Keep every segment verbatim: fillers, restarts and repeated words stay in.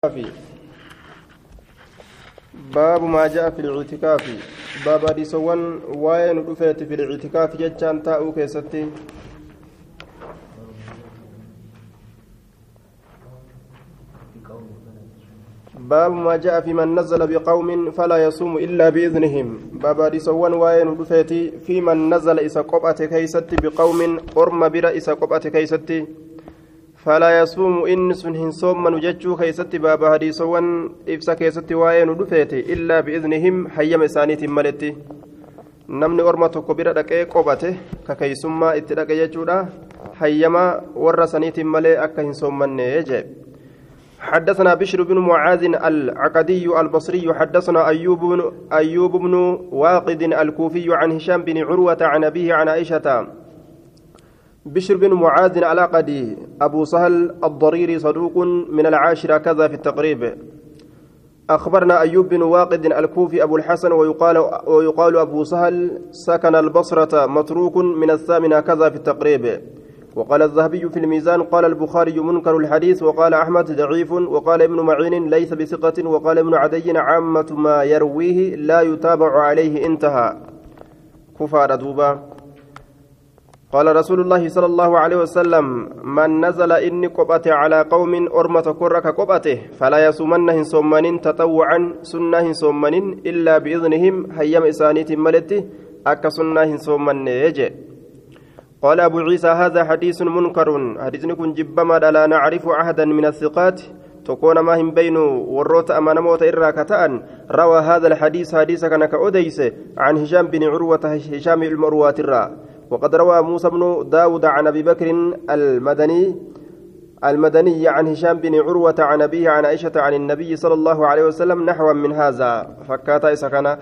في باب ما جاء في الاعتكاف باب حديثوان وين رفيت في الاعتكاف جتان تاو كيستي باب ما جاء في من نزل بقوم فلا يصوم إلا بإذنهم باب حديثوان وين رفيت في من نزل إسا قبأت كيستي بقوم أرم برا إسا قبأت كيستي فلا يصوم إن سنهن صوم من جتشو كيست باب حديثوان إفسا كيست وين ودفيت إلا بإذنهم حيم إسانيت ملتي نمني أرمتو كبيرة دكي قبته ككيسما اتدك يجودا حيما ورسانيت ملي أكهن صوم من يجب حدثنا بشر بن معاذ العقدي البصري حدثنا أيوب بن أيوب بن واقد الكوفي عن هشام بن عروة عن أبيه عن عائشة بشر بن معاذ العقدي أبو سهل الضريري صدوق من العاشرة كذا في التقريب أخبرنا أيوب بن واقد الكوفي أبو الحسن ويقال, ويقال أبو سهل سكن البصرة متروك من الثامنة كذا في التقريب وقال الذهبي في الميزان قال البخاري منكر الحديث وقال أحمد ضعيف وقال ابن معين ليس بثقة وقال ابن عدي عامة ما يرويه لا يتابع عليه انتهى كفار دوبا قال رسول الله صلى الله عليه وسلم من نزل إني قبأت على قوم أرمة كرك قبأته فلا يصومنهن صومن تطوعا سنهن صومن إلا بإذنهم هيم إسانيت ملته أك سنهن صومن يجي قال أبو عيسى هذا حديث منكر حديث نكون جبما لا نعرف عهدا من الثقات تكون ما هم بين وروت أمان موت إراكتان روى هذا الحديث حديث كان كأوديس عن هشام بن عروة هشام المروات الرا وقد روى موسى بن داود عن أبي بكر المدني المدني عن هشام بن عروة عن أبيه عن عائشة عن النبي صلى الله عليه وسلم نحوا من هذا فكاتا إسكنا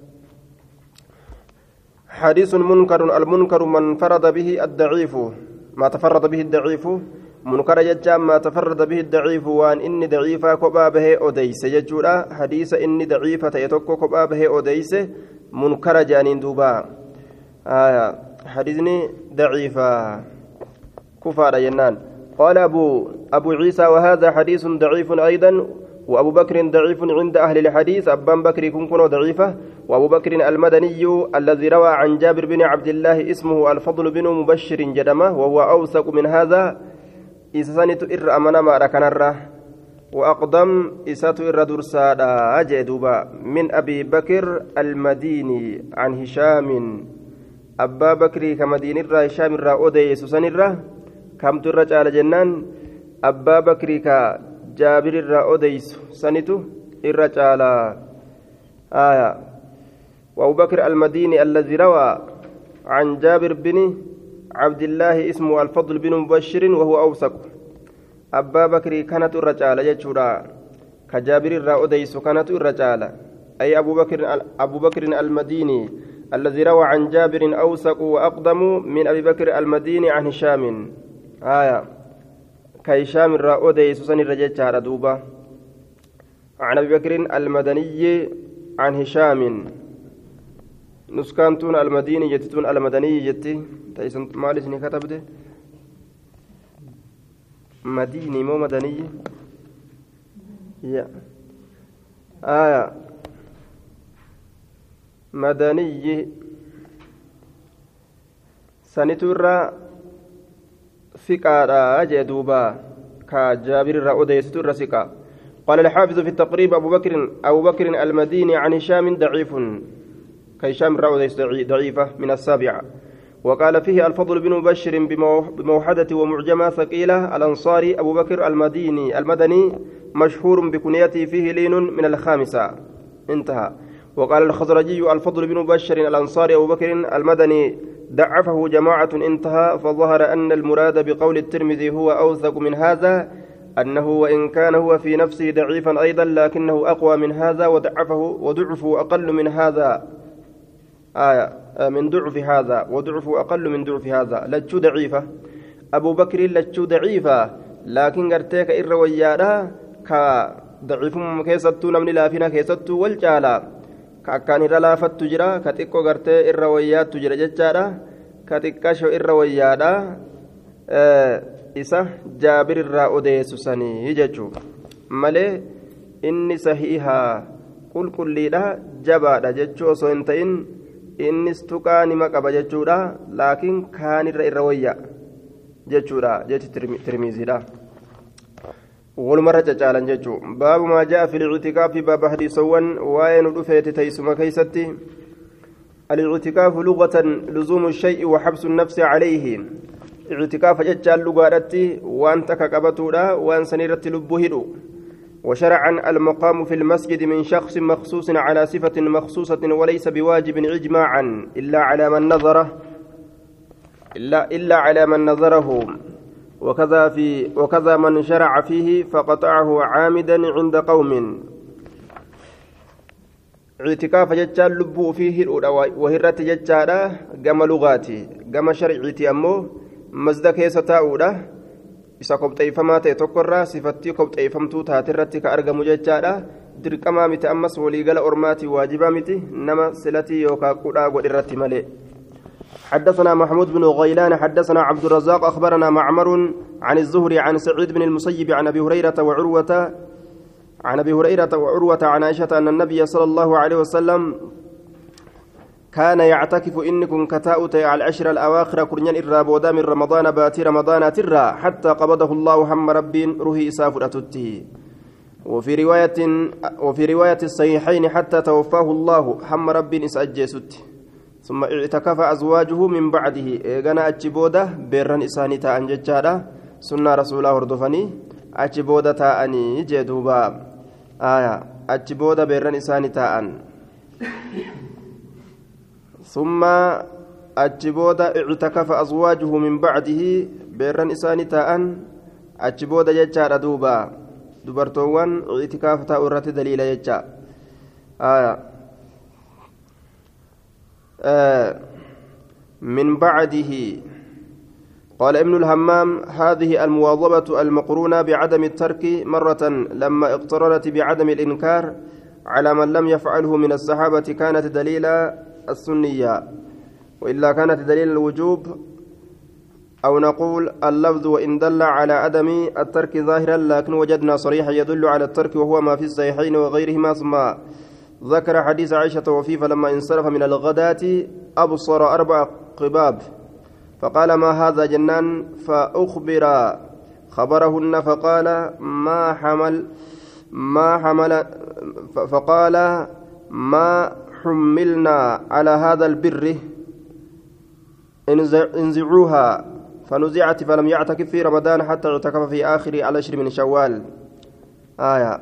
حديث منكر المنكر من فرد به الضعيف ما تفرد به الضعيف منكر ججام ما تفرد به الضعيف وان إني ضعيفا كبا به أوديس يجورا حديث إني ضعيفة يتوكو كبا به أوديس منكر جانين دوبا آية حديثني ضعيفة كفار ينان قال أبو أبو عيسى وهذا حديث ضعيف أيضا وأبو بكر ضعيف عند أهل الحديث أبان بكر كن كن ضعيفة وأبو بكر المدني الذي روى عن جابر بن عبد الله اسمه الفضل بن مبشر جدمه وهو أوثق من هذا إسانت إر أمنا ما ركنره وأقدم إسات إر درسادا أجدوبا من أبي بكر المديني عن هشام أبا بكري كمدين الرا هشام الرا أودي سوسن الرا كم ترى على جنان أبا بكري كجابر الرا أودي سنتو الرا على آية وأبو بكر المديني الذي روى عن جابر بن عبد الله اسمه الفضل بن مبشر وهو أوثق أبا بكري كانت الرجال يجورا كجابر الرا أودي كانت الرجال أي أبو بكر أبو بكر المديني الذي روى عن جابر أوثق وأقدم من أبي بكر المديني عن هشام آية كهشام الرأودي سوسن الرجال دوبا عن أبي بكر المدني عن هشام نسكانتون المديني جتتون المدني جتي تيسن مالس كتبته مديني مو مدني يا آية مدني سنتورا ثقة جدوبا كجابر الرأودي ستورا ثقة قال الحافظ في التقريب أبو بكر أبو بكر المديني عن هشام ضعيف كهشام الرأودي ضعيفة من السابعة وقال فيه الفضل بن مبشر بموحدة ومعجمة ثقيلة الأنصاري أبو بكر المديني المدني مشهور بكنيته فيه لين من الخامسة انتهى وقال الخزرجي الفضل بن مبشر الأنصاري أبو بكر المدني ضعفه جماعة انتهى فظهر أن المراد بقول الترمذي هو أوثق من هذا أنه وإن كان هو في نفسه ضعيفا أيضا لكنه أقوى من هذا وضعفه وضعفه أقل من هذا آية من ضعف هذا وضعفه أقل من ضعف هذا لجو ضعيفة أبو بكر لجو ضعيفة لكن قرتيك إرويادا كضعيف كيستو نمني لافنا كيستو والجالا كأكان رلافت تجرا كتكو غرتي الرويات تجرا جتشارا كتكاشو الرويادا إسا جابر الرأودي سساني يجتشو ملي إني صحيحا قل كل ليلة جبادة جتشو سوينتين إني استقاني مكبا جتشورا لكن كان الرئيروية جتشورا جت ترميزي لا والمرة جعلن جتشو باب ما جاء في الاعتكاف باب حديثوان وين رفيت تيسما كيستي الاعتكاف لغة لزوم الشيء وحبس النفس عليه اعتكاف جتشال لغارتي وانت كقبتولا وان سنيرت لبهدو وشرعا المقام في المسجد من شخص مخصوص على صفة مخصوصة وليس بواجب إجماعا إلا على من نظره إلا إلا على من نظره وكذا في وكذا من شرع فيه فقطعه عامدا عند قوم اعتكاف جتشال لبو فيه وهرت جتشالا قم لغاتي قم شرعيتي أمو مزدك يستاؤده isa qobxeeffamaa ta'e tokkorraa sifattii qobxeeffamtuu taatirratti ka argamu jechaadha dirqamaa miti ammas waliigala ormaati waajibaa miti nama silatii yookaan qudhaa godhirratti malee حدثنا محمود بن غيلان حدثنا عبد الرزاق أخبرنا معمر عن الزهري عن سعيد بن المسيب عن أبي هريرة وعروة عن أبي هريرة وعروة عن عائشة أن النبي صلى الله عليه وسلم كان يعتكف إنكم كتاؤت على العشر الأواخر كرنيان الرابودا من رمضان باتي رمضان ترى حتى قبضه الله هم رب روحي سافرتته وفي رواية وفي رواية الصحيحين حتى توفاه الله هم رب إسأجيست ثم اعتكف أزواجه من بعده إيغانا أجبودة بيران إساني تاءن ججادا سنة رسول الله هردفني أجبودة تاءني جدوبا آية أجبودة بيران إساني تاءن ثم أجبودا اعتكف أزواجه من بعده بيران إساني تاءن أجبودا يجار دوبا دبرتوان اعتكاف تاورات دليل يجا آه. آه. من بعده قال ابن الهمام هذه المواظبة المقرونة بعدم الترك مرة لما اقترنت بعدم الإنكار على من لم يفعله من الصحابة كانت دليلا السنية وإلا كانت دليل الوجوب أو نقول اللفظ وإن دل على عدم الترك ظاهرا لكن وجدنا صريحا يدل على الترك وهو ما في الصحيحين وغيرهما ثم ذكر حديث عائشة وفيه فلما انصرف من الغداة أبصر أربع قباب فقال ما هذا جنان فأخبر خبرهن فقال ما حمل ما حمل فقال ما حملنا على هذا البر انزعوها فنزعت فلم يعتكف في رمضان حتى اعتكف في آخر العشر من شوال آية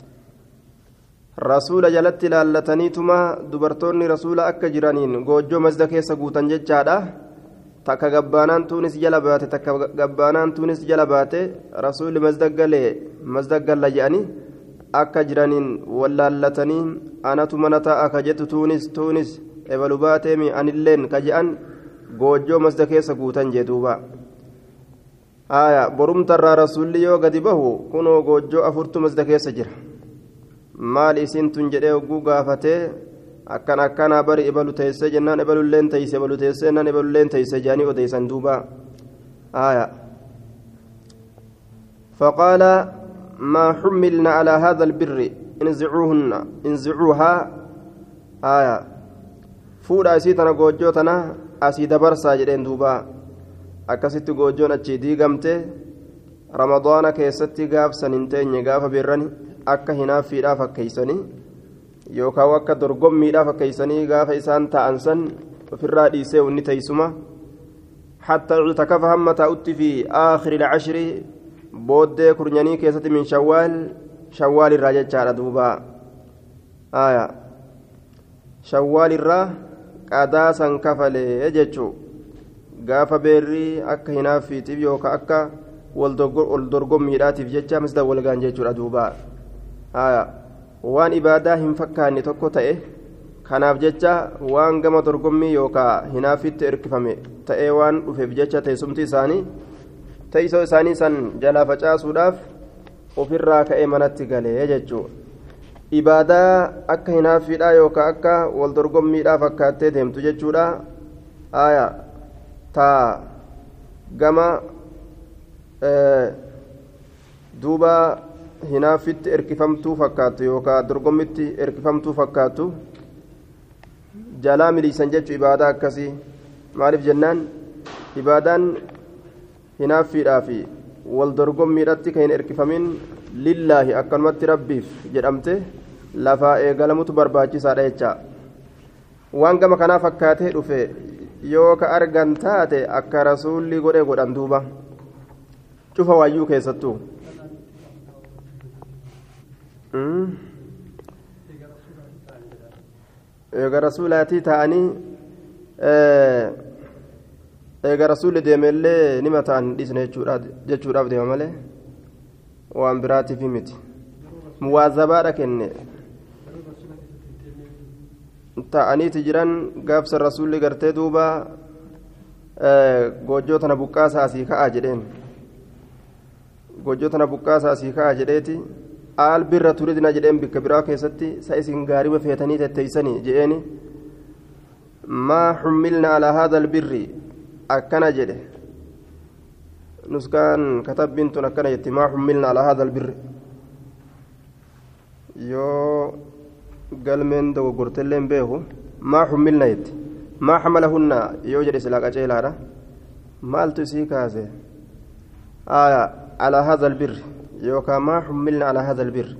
رسول جلت لالتنيتما دبرتوني رسول أكجرانين جوجو مزدكي سقوطا ججادا تكا غبانان تونس جلبات تكا غبانان تونس جلبات رسول مزدقلي مزدقل لجاني أكجرانين ولالتنين أنا تمنتا أكجت تونس تونس إبلوباتي أن اللين كجأن جوجو مزدكي سقوطا جدوبا آية برم ترى رسول يو قدبه كنو جوجو أفرت مزدكي سجر maal isin tun jedhee oguu gaafatee akkan akkanaa bari ibalu teessee jennaan ibalulleen teeyse ibalu teessee jennaan ibalulleen teeyse jaanii odeysan duuba آية فقال ما حملنا على هذا البر انزعوهن انزعوها آية فودا أسيتنا جوجوتنا أسيد برسا جدين دوبا أكست جوجون أتشي ديغمته رمضان كيستي غاف سننتين غاف براني akka hinaaffiidhaaf fakkeeysanii yookaan akka dorgommiidhaaf fakkeeysanii gaafa isaan ta'an san ofirraa dhiisee wanni teeysuma hatta ictakafa hamma taa'utti fi aakhiri lcashri booddee kurnyanii keessatti min shawwaal shawwaal irraa jechaadha duuba aya shawwaal irraa qadaa san kafalee jechuu gaafa beerrii akka hinaaffiitiif yookaan akka wal dorgommiidhaatiif jecha misda walgaan jechuudha duuba aya waan ibaadaa hin fakkaanne tokko ta'e kanaaf jecha waan gama dorgommii yookaan hinaafitti erkifame ta'ee waan dhufeef jecha teessumti isaanii teessoo isaanii san jalaa facaasuudhaaf ofirraa ka'ee manatti galee jechuudha ibaadaa akka hinaafiidhaa yookaan akka wal dorgommiidhaa fakkaattee deemtu jechuudha aya taa gama duuba hinaafitti erkifamtuu fakkaatu yookaan dorgommitti erkifamtuu fakkaatu jalaa miliisan jechuun ibaadaa akkasii maaliif jennaan ibaadaan hinaaffiidhaa fi wal dorgommiidhaatti kan hin erkifamin lillaahi akkanumatti rabbiif jedhamte lafaa eegalamutu barbaachisaadha jecha waan gama kanaa fakkaatee dhufe yoo ka argan taate akka rasuulli godhe godhan duuba cufa waayyuu keessattuu eega rasuulaatii ta'anii eega rasuulli deemellee nima ta'an dhiisne jechuudhaaf deema malee waan biraatiif miti muwaazabaadha kenne ta'aniiti jiran gaafsa rasuulli gartee duuba goojjoo tana buqqaasaa asii ka'aa jedheen goojjoo tana buqqaasaa asii ka'aa jedheeti aal birra turidina jedheen bikka biraa keessatti sa isin gaariima feetanii tetteeysanii jedheeni maa xummilna alaa haada albirri akkana jedhe nuskaan katabbiin tun akkana jetti maa xummilna alaa haada albirri yoo galmeen dogoggorteillee hin beeku maa xummilna jetti maa xamalahunna yoo jedhe silaa qaceelaadha maaltu isii kaase aya alaa haada albirri yookaan maa xummilna alaa haada albirri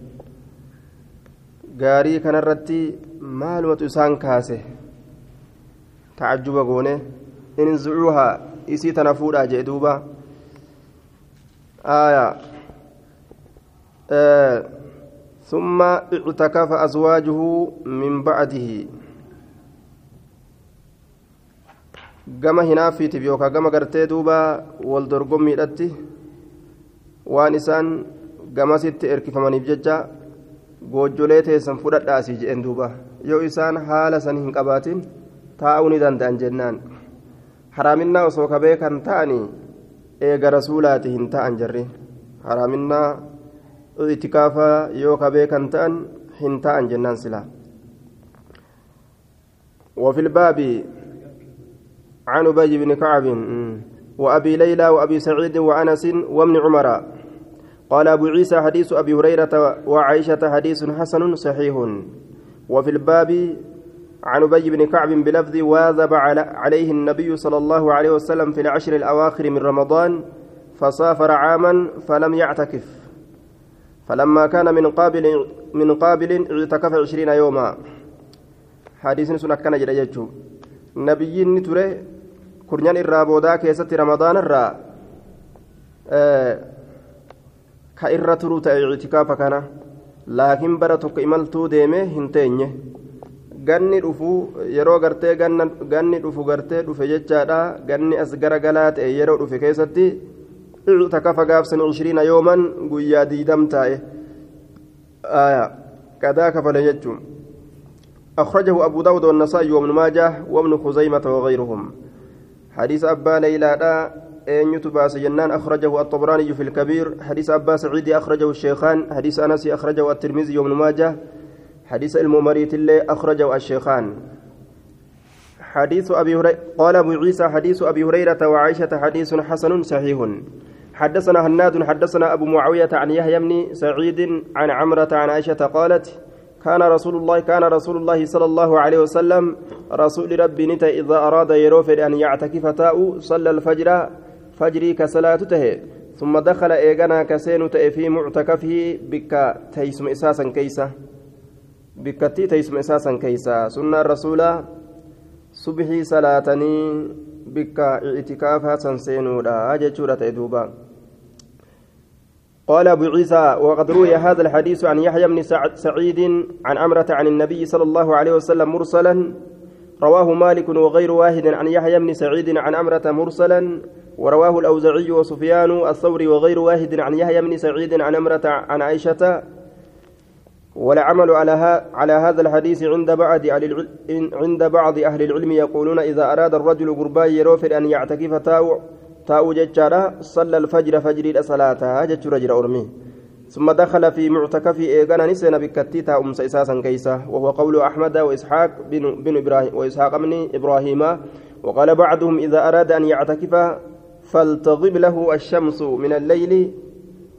gaarii kanarratti maalumatu isaan kaase tacajjuba goone inzucuuhaa isii tana fuudhaa jee duuba aya ثم اعتكف أزواجه من بعده gama hinaafiitiif yookaan gama gartee duuba wal dorgommiidhatti waan isaan gamasitti erkifamaniif jecha goojjolee teessan fudhadhaa asii jedhen duuba yoo isaan haala san hin qabaatin taa'uu ni danda'an jennaan haraaminaa osoo kabee kan ta'anii eega rasuulaati hin ta'an jarri haraaminaa itikaafaa yoo kabee kan ta'an hin ta'an jennaan silaa وفي الباب عن أبي بن كعب وأبي ليلى وأبي سعيد وأنس وابن عمر قال أبو عيسى حديث أبي هريرة وعائشة حديث حسن صحيح وفي الباب عن أبي بن كعب بلفظ واظب عليه النبي صلى الله عليه وسلم في العشر الأواخر من رمضان فسافر عاما فلم يعتكف فلما كان من قابل من قابل اعتكف عشرين يوما حديث سنة كان جريجو نبي نتوري كرنيان الرابودا كيست رمضان الرا أه كإرة تروت اعتكاف كان لكن برتك إملتو ديمه هنتينيه ganni dhufu yeroo gartee ganni dhufu gartee dhufe jechaadha ganni as garagalee ta'e yeroo dhufe keessatti اعتكف قابسن عشرين يوما قويا ديدم تاي آية كذاك فليجم أخرجه أبو داود والنسائي وابن ماجه وابن خزيمة وغيرهم حديث أبا ليلى أن يتبع سجنان أخرجه الطبراني في الكبير حديث أبا سعيد أخرجه الشيخان حديث أنس أخرجه الترمذي وابن ماجه حديث الممريت اللي أخرجه الشيخان حديث أبي هريرة قال أبو عيسى حديث أبي هريرة وعائشة حديث حسن صحيح حدثنا هناد حدثنا أبو معاوية عن يحيى بن سعيد عن عمرة عن عائشة قالت كان رسول الله كان رسول الله صلى الله عليه وسلم رسول ربي نتا إذا أراد يروفر أن يعتكف تاء صلى الفجر فجري كصلاته ثم دخل إيغانا كسين في معتكفه بك تيسم إساسا كيسا بك تيسم إساسا كيسا سنة الرسول صبحي صلاتني بك اعتكافها سنسينو لا أجتشورة دوبا قال أبو عيسى وقد روي هذا الحديث عن يحيى بن سعيد عن عمرة عن النبي صلى الله عليه وسلم مرسلا رواه مالك وغير واحد عن يحيى بن سعيد عن عمرة مرسلا ورواه الأوزعي وسفيان الثوري وغير واحد عن يحيى بن سعيد عن عمرة عن عائشة والعمل على على هذا الحديث عند بعض عند بعض أهل العلم يقولون إذا أراد الرجل قربا يروفر أن يعتكف تاو تاو ججارة صلى الفجر فجر صلاة ججر رجل أرمي ثم دخل في معتكف إيغانا نسينا بكتي تاو أمس إساسا كيسا وهو قول أحمد وإسحاق بن, بن إبراهيم وإسحاق بن إبراهيم وقال بعضهم إذا أراد أن يعتكف فلتغب له الشمس من الليل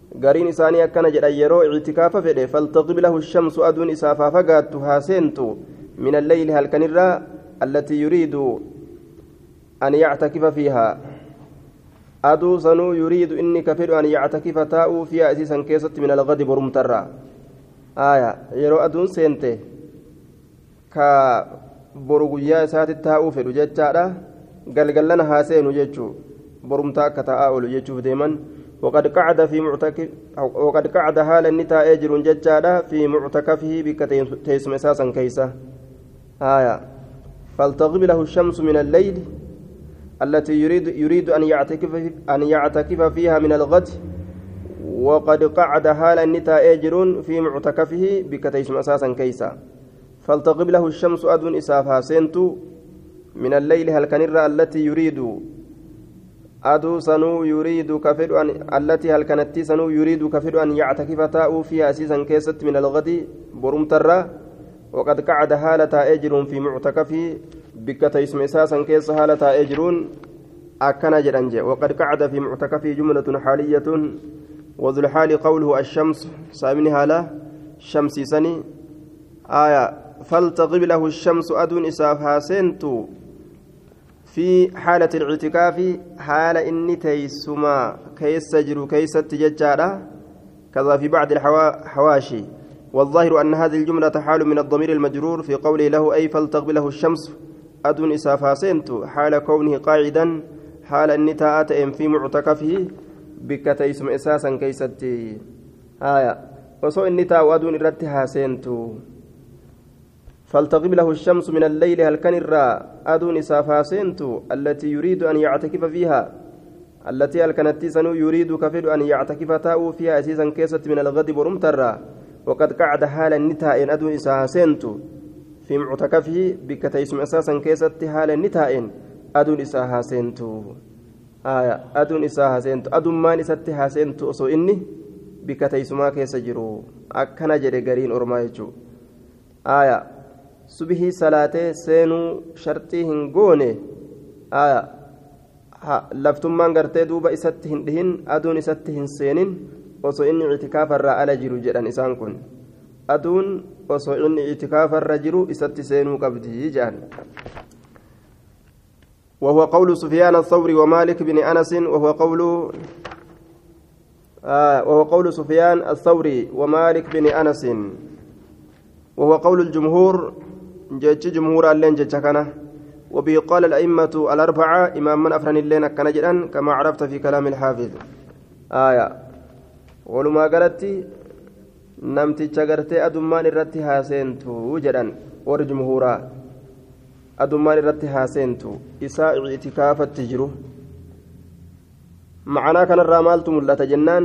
قرين إساني أكنا جدا يرو اعتكافا فده فالتقب له الشمس أدون إسافا فقات هاسنتو من الليل هل كنرا التي يريد أن يعتكف فيها أدو سنو يريد إني كفر أن يعتكف تاؤ فيها أسيسا كيست من الغد برمترا آية يرو أدون سنته كا برغيا سات تاؤ في رججارة قال قال لنا هاسين ججو برمتا كتاؤ لججو ديما وقد قعد في معتكف وقد قعد حال النتاء أجر ججارة في معتكفه بكتيسم أساسا كيسة آية فالتغب له الشمس من الليل التي يريد يريد أن يعتكف أن يعتكف فيها من الغد وقد قعد حال النتاء أجر في معتكفه بكتيسم أساسا كيسا فالتغب له الشمس أدون إسافها سنتو من الليل هل كنرى التي يريد أدو سنو يريد كفر أن التي هل كانت سنو يريد كفر أن يعتكف تاء فيها أساسا كيست من الغد برمترا وقد قعد حالة أجر في معتكفه بكتا اسم أساسا كيس حالة أجر أكن جرنج وقد قعد في معتكفه جملة حالية وذو الحال قوله الشمس سامن حالة شمسي سني آية فالتغب له الشمس أدون إسافها سنتو في حالة الاعتكاف حال إني تيسما كيس سجر كيس تججارة كذا في بعض الحواشي والظاهر أن هذه الجملة حال من الضمير المجرور في قوله له أي فلتغب له الشمس أدون إسافا سنت حال كونه قاعدا حال النتاءات في معتكفه بكتيسم إساسا كيستي آية وصو النتاء وأدون إرتها سنت فلتغب له الشمس من الليل هل كان الراء أدون إسافا سنت التي يريد أن يعتكف فيها التي هل كانت سنو يريد كفر أن يعتكف تاء فيها أساسا كيست من الغد برمترا وقد قعد حال النتاء أدون إسافا سنت في معتكفه بكتيسم أساسا كيست حال النتاء أدون إسافا سنت آية أدون إسافا سنت أدون ما نستها سنت أصو إني بكتيسما كيس جرو أكنا جري قرين أرمايجو آية subihii salaatee seenuu shartii hin goone laftummaan gartee duuba isatti hin dhihin aduun isatti hin seenin osoo inni itikaafarraa ala jiru jedhan isaan kun aduun osoo inni itikaafarra jiru isatti seenuu qabdii jedhan وهو قول سفيان الثوري ومالك بن أنس وهو قول آه وهو قول سفيان الثوري ومالك بن أنس وهو قول الجمهور جيتش جمهور اللين جيتشكنا وبه قال الأئمة الأربعة إمام من أفرن اللين كنجدا كما عرفت في كلام الحافظ آية ولما قالت نمت شجرتي أدمان الرتي هاسنتو جدا ور جمهورا أدمان الرتي هاسنتو إساء اعتكاف التجرو معنا كان الرامال تملا تجنان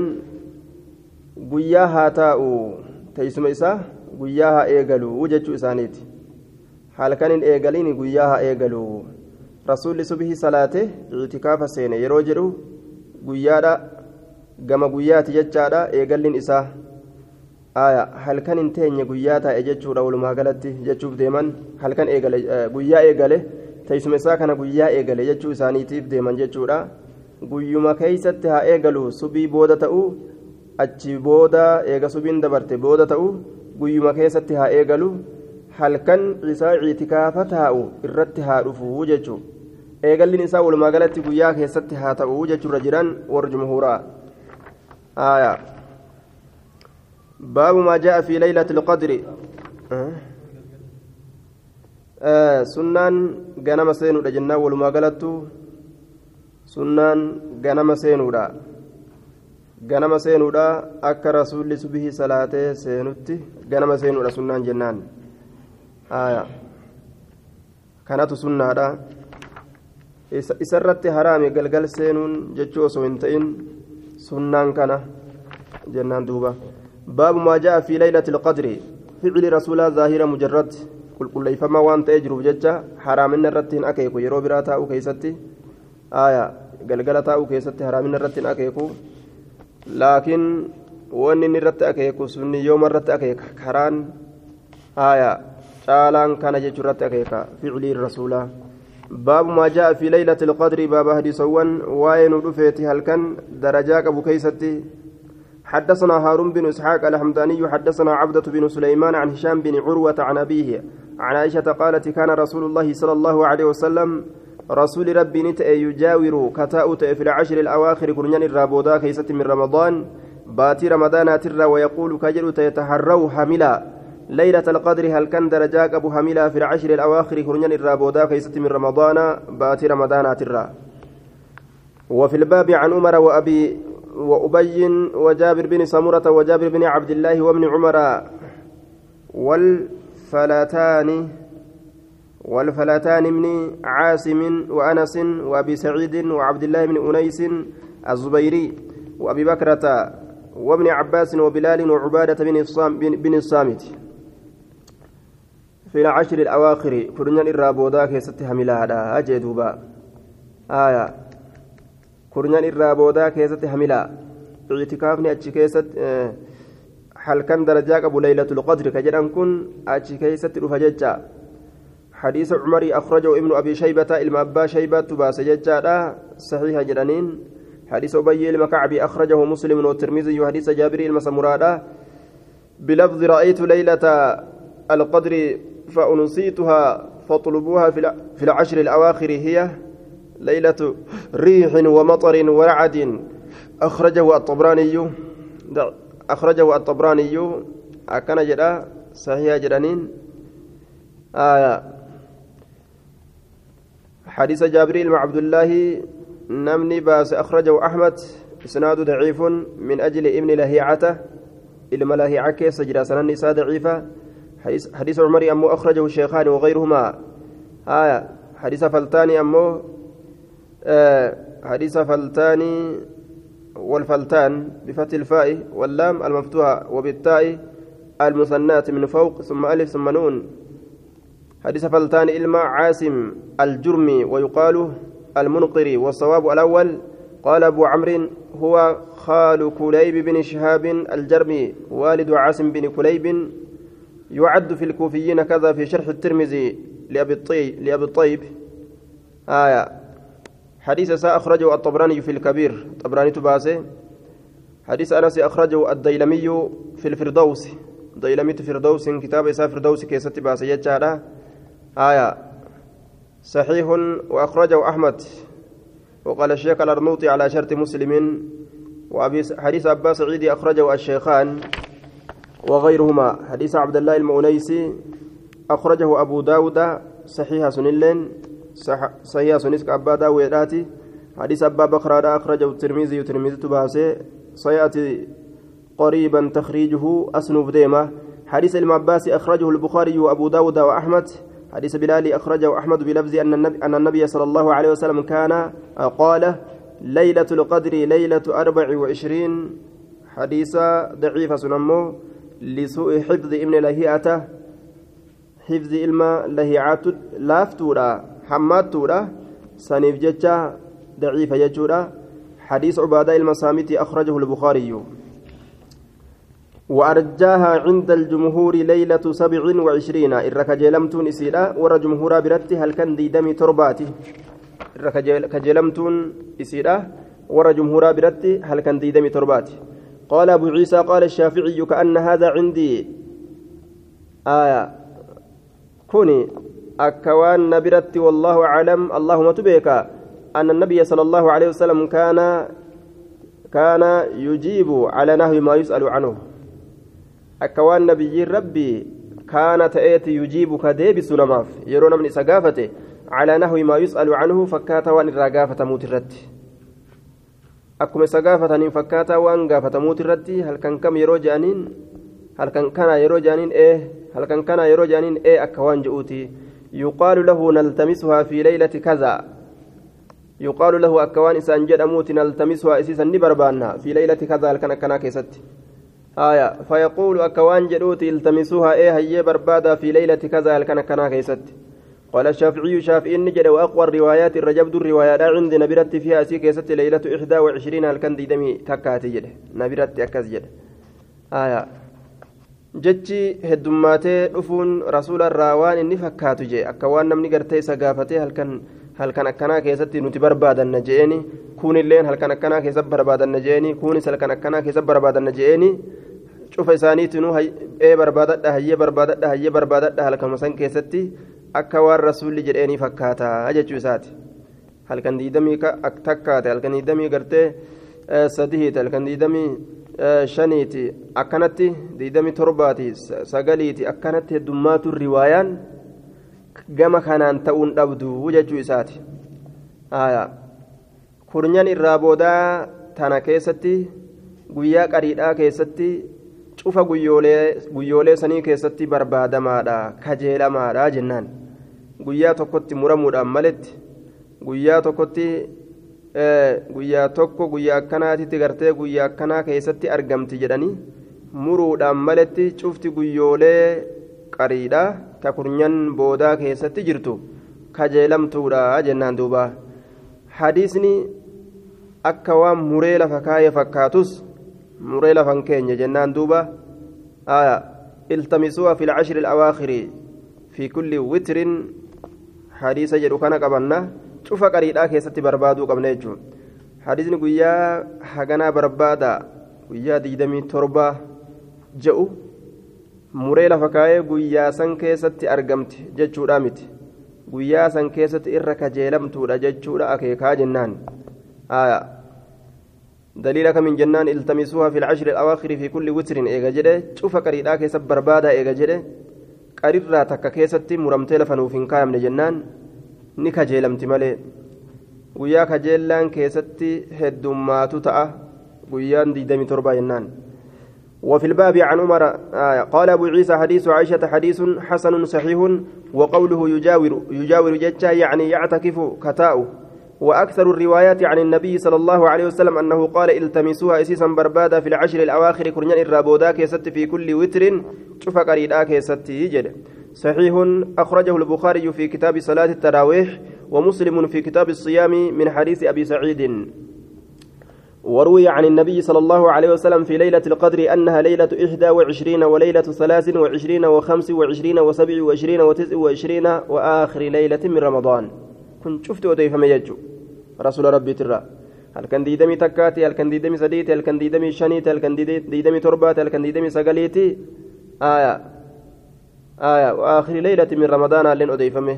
قياها تاء تيسم إساء قياها إيقلو وجدت إسانيتي حال كان إيقالين قياها إيقالوا رسول سبه صلاته اعتكاف سينة يروجروا قيادا قام قيات ججادا إيقالين إساه آية هل كان انتين قياتا إججورا ولما قالت ججوب ديمان هل كان إيقال قيا إيقاله تيسم إساه كان قيا إيقاله ججو سانيتيف ديمان ججورا قيوما كيستها إيقالوا سبي بودا تأو أجي بودا إيقا سبين دبرت بودا تأو قيوما كيستها إيقالوا halkan isaa itikaafa taa'u irratti haa dhufu jechuun eegalliin isaa walumaa galatti guyyaa keessatti haa ta'u jechuurra jiran warra jumhuuraa aayaa baabu maa jaa'a fi laylatil qadri sunnaan ganama seenuudha jennaan walumaa galattu sunnaan ganama seenuudha ganama seenuudha akka rasuulli subihii salaatee seenutti ganama seenuudha sunnaan jennaan آية كانت سنة إسرت حرامي قلقل سينون جتشو سوينتين سنان كان جنان دوبا باب ما جاء في ليلة القدر فعل رسول ظاهرة مجرد قل قل لي فما وانت يجرب جتشا حرامنا الرتين أكيكو يرو براتا أو كيستي آية قلقلتا أو كيستي حرامنا الرتين أكيكو لكن واني نرت أكيكو سني يوم الرت أكيك حران آية caalaan kana jechuurratti akeeka ficlii rasuulaa baabu maa jaa'a fi laylatil qadri baaba hadiisawwan waa'ee nu dhufeeti halkan darajaa qabu keeysatti حدثنا هارون بن إسحاق الحمداني حدثنا عبدة بن سليمان عن هشام بن عروة عن أبيه عن عائشة قالت كان رسول الله صلى الله عليه وسلم رسول ربي نتأ يجاور كتاؤت في العشر الأواخر كرنيان الرابودا كيست من رمضان باتي رمضان ترى ويقول كجر يتحروا حملا ليلة القدر هل كان درجاك أبو حملا في العشر الأواخر كرنيان الرابودا كيست من رمضان باتي رمضان ترى وفي الباب عن عمر وأبي وأبي وجابر بن سمرة وجابر بن عبد الله وابن عمر والفلتان والفلتان من عاصم وأنس وأبي سعيد وعبد الله بن أنيس الزبيري وأبي بكرة وابن عباس وبلال وعبادة بن الصام بن الصامت في العشر الأواخر كرنيان الرابودا كيستها ميلادا أجدوبا آية كرنيان الرابودا كيست حملا اعتكافني أتش كيست حل كان درجاك أبو ليلة القدر كجران كن أتش كيست رفججا حديث عمري أخرجه ابن أبي شيبة المأبا شيبة تباس ججا صحيح جرانين حديث أبي المكعبي أخرجه مسلم والترمذي وحديث جابري المسمرادا بلفظ رأيت ليلة القدر فأنسيتها فاطلبوها في العشر الأواخر هي ليلة ريح ومطر ورعد أخرجه الطبراني أخرجه الطبراني أكن جدا صحيح جدانين آية حديث جابريل مع عبد الله نمني باس أخرجه أحمد إسناد ضعيف من أجل ابن لهيعته الملاهيعة كيس جدا سنن النساء ضعيفة حديث عمر أمو أخرجه الشيخان وغيرهما آية حديث فلتاني أمو آه حديث فلتان والفلتان بفتح الفاء واللام المفتوحة وبالتاء المثنات من فوق ثم ألف ثم نون حديث فلتان إلما عاصم الجرمي ويقال المنقري والصواب الأول قال أبو عمرو هو خال كليب بن شهاب الجرمي والد عاصم بن كليب يعد في الكوفيين كذا في شرح الترمذي لأبي الطيب لأبي الطيب آية حديث سا أخرجه الطبراني في الكبير طبراني تباسي حديث أنس أخرجه الديلمي في الفردوس ديلمي في الفردوس كتاب إسا فردوس كيست باسي يجعله آية صحيح وأخرجه أحمد وقال الشيخ الأرنوطي على شرط مسلم وأبي حديث أبا سعيد أخرجه الشيخان وغيرهما حديث عبد الله المؤنيسي أخرجه أبو داود صحيح سنلين صحيح سنسك أبا داويداتي حديث أبا بكر أخرجه الترمذي والترمذي تباسي سيأتي قريبا تخريجه أسنوف ديمة حديث المعباسي أخرجه البخاري وأبو داود وأحمد حديث بلال أخرجه أحمد بلفظ أن النبي, أن النبي صلى الله عليه وسلم كان قال ليلة القدر ليلة أربع وعشرين حديث ضعيف سنمو لسوء حفظ ابن لهيئته حفظ إلما لهيعات لافتورا حماتورا سنيف جتشا ضعيف يجورا حديث عبادة المسامتي أخرجه البخاري وأرجاها عند الجمهور ليلة سبع وعشرين الركجلمتون إسيلا ورى جمهورا برتي هل كان دي دمي ترباتي الركجلمتون إسيلا ورى جمهورا برتي هل كان دي دمي ترباتي قال أبو عيسى قال الشافعي كأن هذا عندي آية كوني أكوان نبرتي والله أعلم اللهم تبيك أن النبي صلى الله عليه وسلم كان كان يجيب على نهي ما يسأل عنه أكوان نبي ربي كانت آية يجيب كديب سنماف يرون من إسقافته على نهي ما يسأل عنه فكاتا وان الرقافة موت الرد أكم إسقافة فكاتا وان قافة موت الرد هل كان كم يرو جانين هل كان كان يرو جانين إيه هل كان كان يرو جانين إيه أكوان جؤوتي يقال له نلتمسها في ليلة كذا يقال له أكوان إسان جد أموت نلتمسها إسيسا نبربانها في ليلة كذا هل كان كنا كيست آية فيقول أكوان جدوتي التمسوها إيه هي بربادة في ليلة كذا هل كان كنا كيست قال الشافعي شافعي نجد وأقوى الروايات الرجبد الروايات عند نبرت فيها أسي كيست ليلة إحدى وعشرين هل كان دي دمي تكاتي جده نبرت أكاز جده آية جتشي هدماتي رفون رسول الراوان إني فكاتو جي أكوان نمني قرتي سقافتي هل كان halkan akkanaa keessatti nuti barbaadanna je'eni kuunilleen halkan akkanaa keessatti barbaadanna je'eni kuunis halkan akkanaa keessatti barbaadanna je'eni cufa isaaniitinuu ee barbaadadha hayyee barbaadadha hayyee barbaadadha halkan san keessatti akka waan rasuulli jedheeni fakkaata jechuu isaati halkan diidamii takkaate halkan diidamii gartee sadihiiti halkan diidamii shaniiti akkanatti diidamii torbaati sagaliiti akkanatti heddummaatu riwaayaan gama kanaan ta'uun dhabdu jechuu isaati kurnyan irraa boodaa tana keessatti guyyaa qariidhaa keessatti cufa guyyoolee sanii keessatti barbaadamaadha kajeelamaadha jennaan guyyaa tokkotti muramuudhaan maletti guyyaa tokkotti guyyaa tokko guyyaa akkanaatitti gartee guyyaa akkanaa keessatti argamti jedhanii muruudhaan maletti cufti guyyoolee qariidhaa ta kurnyan boodaa keessatti jirtu kajeelamtuudha jennaan duuba hadiisni akka waan muree lafa kaayee fakkaatus muree lafan keenya jennaan duuba iltamisuuha fi alcashri alawaakhiri fi kulli witrin hadiisa jedhu kana qabanna cufa qariidhaa keessatti barbaaduu qabna jechuun hadiisni guyyaa haganaa barbaada guyyaa digdamii torba je'u muree lafa kaayee guyyaa san keessatti argamti jechuudha miti guyyaa san keessatti irra kajeelamtuudha jechuudha akeekaa jennaan دليل كمن جنان التمسوها في العشر الأواخر في كل وتر إيجا جده شوف قريدا كيسب بربادا إيجا جده قريرا تكا كيستي مرمتي لفنو فين كايم جنان نكا جيلمتي مالي ويا كجيلان كيستي هدوماتو تأه ويان دي دمي تربا جنان وفي الباب عن عمر آه قال أبو عيسى حديث عائشة حديث حسن صحيح وقوله يجاور يجاور جتة يعني يعتكف كتاؤه وأكثر الروايات عن النبي صلى الله عليه وسلم أنه قال التمسوها إسيسا بربادا في العشر الأواخر كرنيان الرابودا كيست في كل وتر شوف قريدا كيست يجد صحيح أخرجه البخاري في كتاب صلاة التراويح ومسلم في كتاب الصيام من حديث أبي سعيد وروي عن النبي صلى الله عليه وسلم في ليلة القدر أنها ليلة إحدى وعشرين وليلة ثلاث وعشرين وخمس وعشرين وسبع وعشرين وتسع وعشرين وآخر ليلة من رمضان كنت شفت وديف ميجو رسول ربي ترى هل كان ديدمي تكاتي هل كان ديدمي سديتي هل كان ديدمي شنيتي هل كان ديدمي ترباتي هل كان ديدمي سقليتي آية آية وآخر ليلة من رمضان لين وديف مه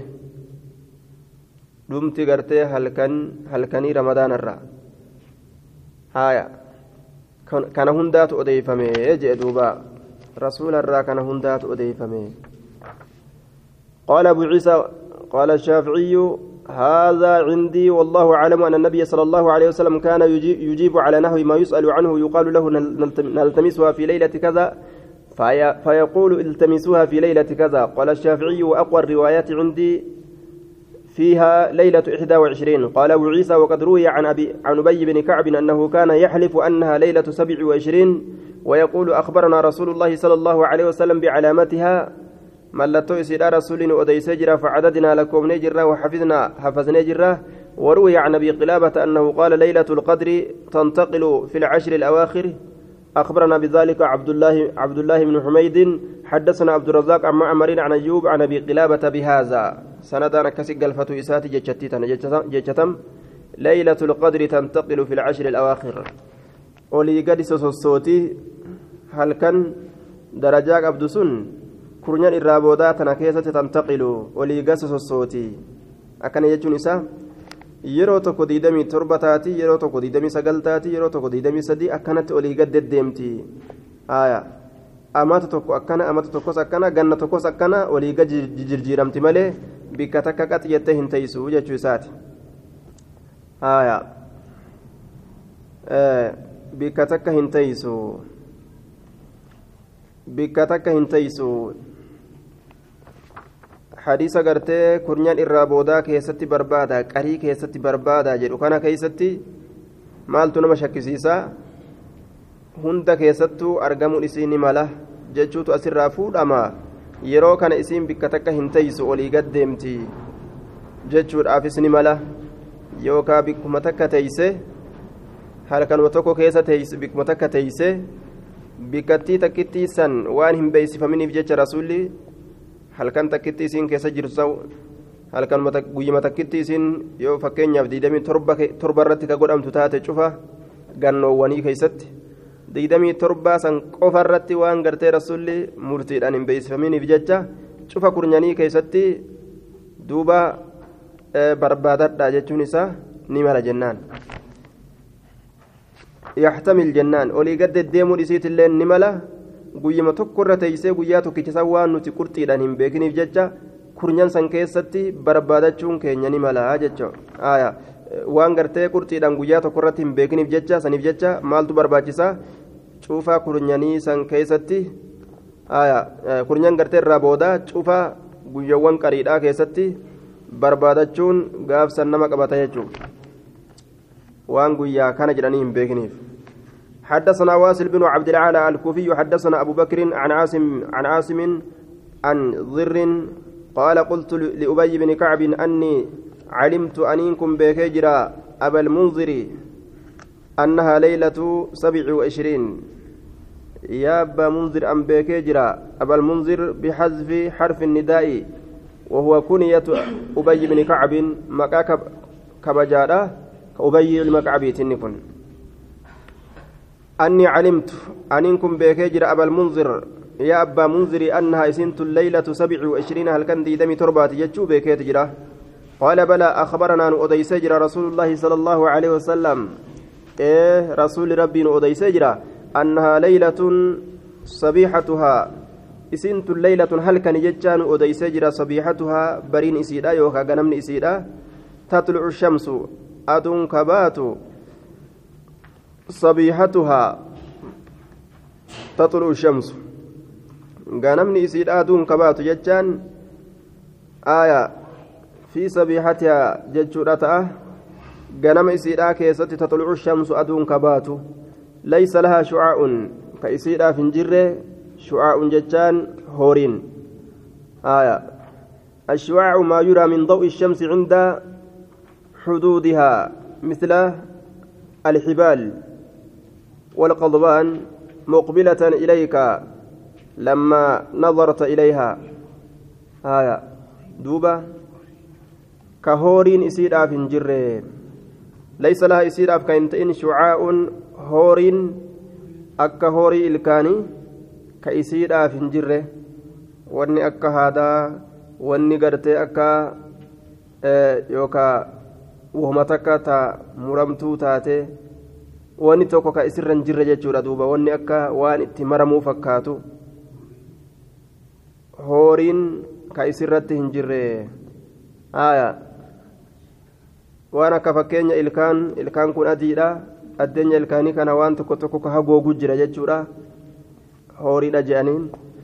دمتي قرتي هل كان هل كان رمضان الرا آية كان هندات وديف مه يجي دوبا رسول الرا كان هندات وديف مه قال أبو عيسى قال الشافعي هذا عندي والله أعلم أن النبي صلى الله عليه وسلم كان يجيب على نحو ما يسأل عنه يقال له نلتمسها في ليلة كذا في فيقول التمسوها في ليلة كذا قال الشافعي وأقوى الروايات عندي فيها ليلة إحدى وعشرين قال أبو عيسى وقد روي عن أبي عن أبي بن كعب أنه كان يحلف أنها ليلة سبع وعشرين ويقول أخبرنا رسول الله صلى الله عليه وسلم بعلامتها ملتو إسيدا رسول أديس جرا فعددنا لكم نجرا وحفظنا حفظنا جرا وروي عن أبي قلابة أنه قال ليلة القدر تنتقل في العشر الأواخر أخبرنا بذلك عبد الله عبد الله بن حميد حدثنا عبد الرزاق عن معمر عن أيوب عن أبي قلابة بهذا سندنا كسق الفتو إساتي جتتم ليلة القدر تنتقل في العشر الأواخر ولي قدس الصوتي هل كان درجات عبد سن kurnyan irraa boodaa tana keessatti tantaqilu walii gasa sossooti akkana jechuun isaa yeroo tokko diidamii torba taati yeroo tokko diidamii sagal taati yeroo tokko diidamii sadii akkanatti walii gad deddeemti aya amata tokko akkana amata tokkos akkana ganna tokkos akkana walii gad jijjiiramti malee bikka takka qaxi jettee hin teessu jechuu isaati aya bikka takka hin teessu bikka takka hin teessu حديث غرتي كورنيان الرابودا كيستي بربادا قري كيستي بربادا جدو كان كيستي مالتو نما شكسيسا هندا كيستو ارغمو اسيني مالا جچوتو اسرا فوداما يرو كان اسين بكتك هنتيسو ولي قدمتي جچود افسني مالا يوكا بكمتك تيسه هل كان وتوكو كيسا تيس بكمتك تيسه بكتي تكتي سن وان هم بيسفمني في جچ رسولي هل كان تكتي سين كيسا جرسو halkan guyyama takkitti isin yoo fakkeenyaaf digdamii torba irratti ka godhamtu taate cufa gannoowwanii keessatti digdamii torba san qofa irratti waan gartee rasuulli murtiidhaan hin beeksifaminiif jecha cufa kurnyanii keessatti duuba barbaadadha jechuun isaa ni mala jennaan yaxtamil jennaan olii gad deddeemuun isiitillee ni mala guyyama tokko irra teeysee guyyaa tokkicha waan nuti qurxiidhaan hin beekiniif jecha kurnyan san keessatti barbaadachuun keenya ni mala jechuudha waan gartee qurxiidhaan guyyaa tokko irratti hin beekiniif jecha saniif jecha maaltu barbaachisaa cuufaa kurnyanii san keessatti kurnyan gartee irraa booda cuufaa guyyaawwan qariidhaa keessatti barbaadachuun gaafsan nama qabata jechuudha waan guyyaa kana jedhanii hin beekiniif. حدثنا واصل بن عبد العالى الكوفي حدثنا أبو بكر عن عاصم عن عاصم عن ضر قال قلت لأبي بن كعب أني علمت أنينكم بكجرا أبا المنذر أنها ليلة سبع وعشرين يا أبا منذر أم بكجرا أبا المنذر بحذف حرف النداء وهو كنية أبي بن كعب مكا كبجارة كأبي المكعبي تنكن أني علمت أنكم بكجر أبا المنذر يا أبا منذر أنها سنت الليلة سبع وعشرين هل كان ديدمي تربات يجو بكجرة قال بلى أخبرنا أن أدي سجر رسول الله صلى الله عليه وسلم إيه رسول ربي أدي سجر أنها ليلة صبيحتها سنت الليلة هل كان يجان أدي سجر صبيحتها برين إسيدا يوكا غنمن إسيدا تطلع الشمس أدون كبات صبيحتها تطلع الشمس غنمني يسيد آدون كبات ججان آية في صبيحتها ججورتها غنم يسيد كيست تطلع الشمس آدون كبات ليس لها شعاع كيسيد فنجر شعاع ججان هورين آية الشعاع ما يرى من ضوء الشمس عند حدودها مثل الحبال والقضبان مقبلة إليك لما نظرت إليها آية دوبة كهورين إسير فنجر ليس لها إسير كإنتئن شعاع هورين أكا هوري الكاني كإسير فنجر واني أكا هذا واني قرتي أكا آه يوكا وهم تكا مرمتو تاتي wanni tokko ka isirra hin jirre jechuudha duuba wanni akka waan itti maramuu fakkaatu hooriin ka isirratti hin jirre aya waan akka fakkeenya ilkaan ilkaan kun adiidha addeenya ilkaanii kana waan tokko tokko ka hagoogu jira jechuudha hooriidha je'aniin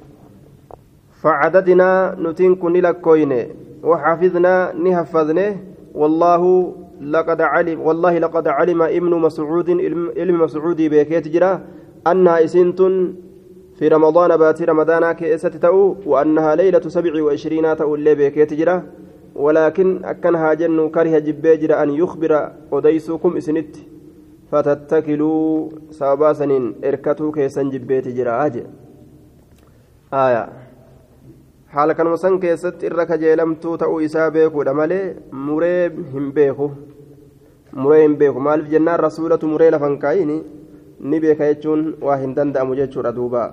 facadadnaa nutiin kun ni lakkooyne waxafidnaa ni haffadne wallaahu لقد علم والله لقد علم ابن مسعود علم مسعود بكيت جرا أنها إسنت في رمضان بات رمضان كيست تأو وأنها ليلة سبع وعشرين تأو اللي بكيت جرا ولكن أكنها جن كره جبي جرا أن يخبر أديسكم إسنت فتتكلوا ساباسن إركتوا كيسن جبيت جرا أجل آية haala kanuma san keessatti irra kajeelamtuu ta'uu isaa beekuudha malee muree hin beeku muree hin beeku maaliif jennaan rasuulatu muree lafan kaayini ni beeka jechuun waa hin danda'amu jechuudha duuba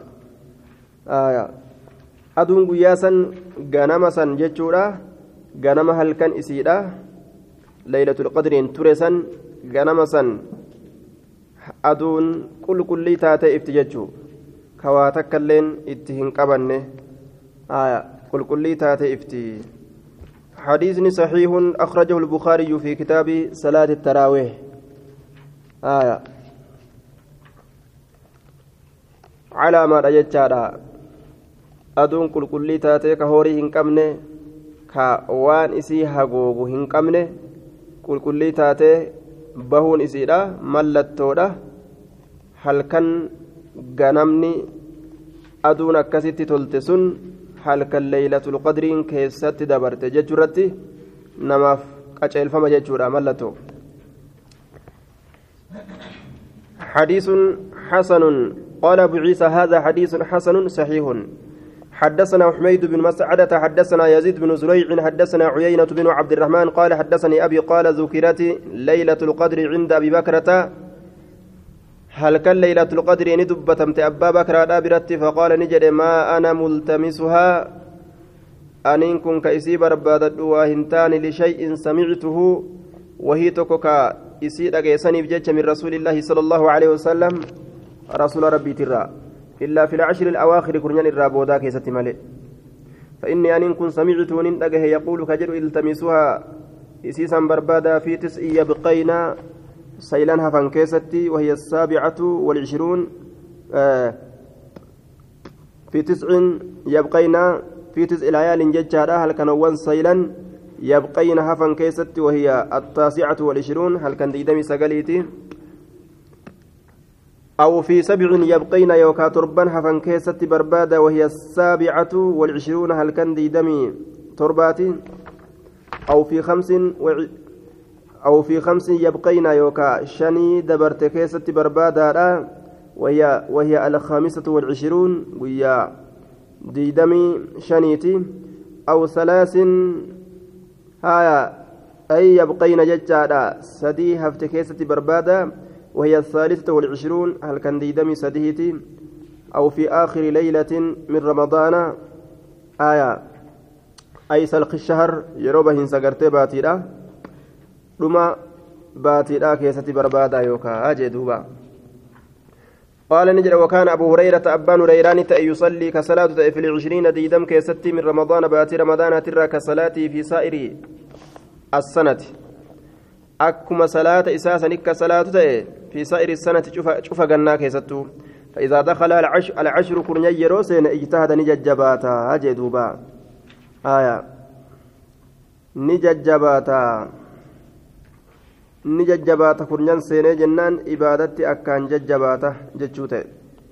aduun guyyaa san ganama san jechuudha ganama halkan isiidha laylatul qadriin ture san ganama san aduun qulqullii taatee ifti jechuu kawaa takkailleen itti hin qabanne آية قل قل لي تاتي إفتي حديث صحيح أخرجه البخاري في كتاب صلاة التراويح آية على ما رجت أدون قل قل لي تاتي كهوري هنكمني كوان إسي هغوغو هنكمني قل قل لي تاتي بهون إسيدا ملتودا هل كان غنمني أدون أكسيتي تلتسن halkan laylatul qadriin keessatti dabarte jechuurratti namaaf qaceelfama jechuudha mallattoo حديث حسن قال أبو عيسى هذا حديث حسن صحيح حدثنا حميد بن مسعدة حدثنا يزيد بن زريع حدثنا عيينة بن عبد الرحمن قال حدثني أبي قال ذكرت ليلة القدر عند أبي بكرة هل كان ليلة القدر ندبتمت أبا بكر دابرت فقال نجد ما أنا ملتمسها أن كن كيسي بربادت وهنتان لشيء سمعته وهي تكوكا إسيد أجيسني بجج من رسول الله صلى الله عليه وسلم رسول ربي ترى إلا في العشر الأواخر كرنيان الرابودا كيست ملئ فإني أن كن سمعت وننتقه يقول كجر التمسها إسيسا بربادا في تسع يبقينا سيلانها فانكيستي وهي السابعة والعشرون آه في تسع يبقينا في تسع ليال ججارا هل كانوا سيلا يبقينها فانكيستي وهي التاسعة والعشرون هل كان ديدمي سقليتي أو في سبع يبقين يوكا تربان حفن كيست بربادة وهي السابعة والعشرون هل كان ديدمي ترباتي أو في خمس و... أو في خمس يبقين يوكا شني دبرت كيست بربادة وهي وهي الخامسة والعشرون وهي ديدمي شنيتي أو ثلاث هايا أي يبقين ججادا سدي هفت كيست بربادة وهي الثالثة والعشرون هل كان ديدمي سديهتي أو في آخر ليلة من رمضان آية أي سلق الشهر يروبهن سقرتي باتيرا لما باتيرا كيستي بربادا يوكا أجدوبا قال نجر وكان أبو هريرة أبان هريران يصلي كصلاة في العشرين ديدم كيستي من رمضان باتي رمضان ترى كصلاتي في سائر السنة أكما صلاة إساسا نكا صلاة في سائر السنة شوف قلنا كيستو فإذا دخل العشر, العشر كرنيا يروسين اجتهد نججباتا أجدوبا آية نججباتا نججباتا كرنيا سيني جنان إبادتي أكان ججباتا جتشوتي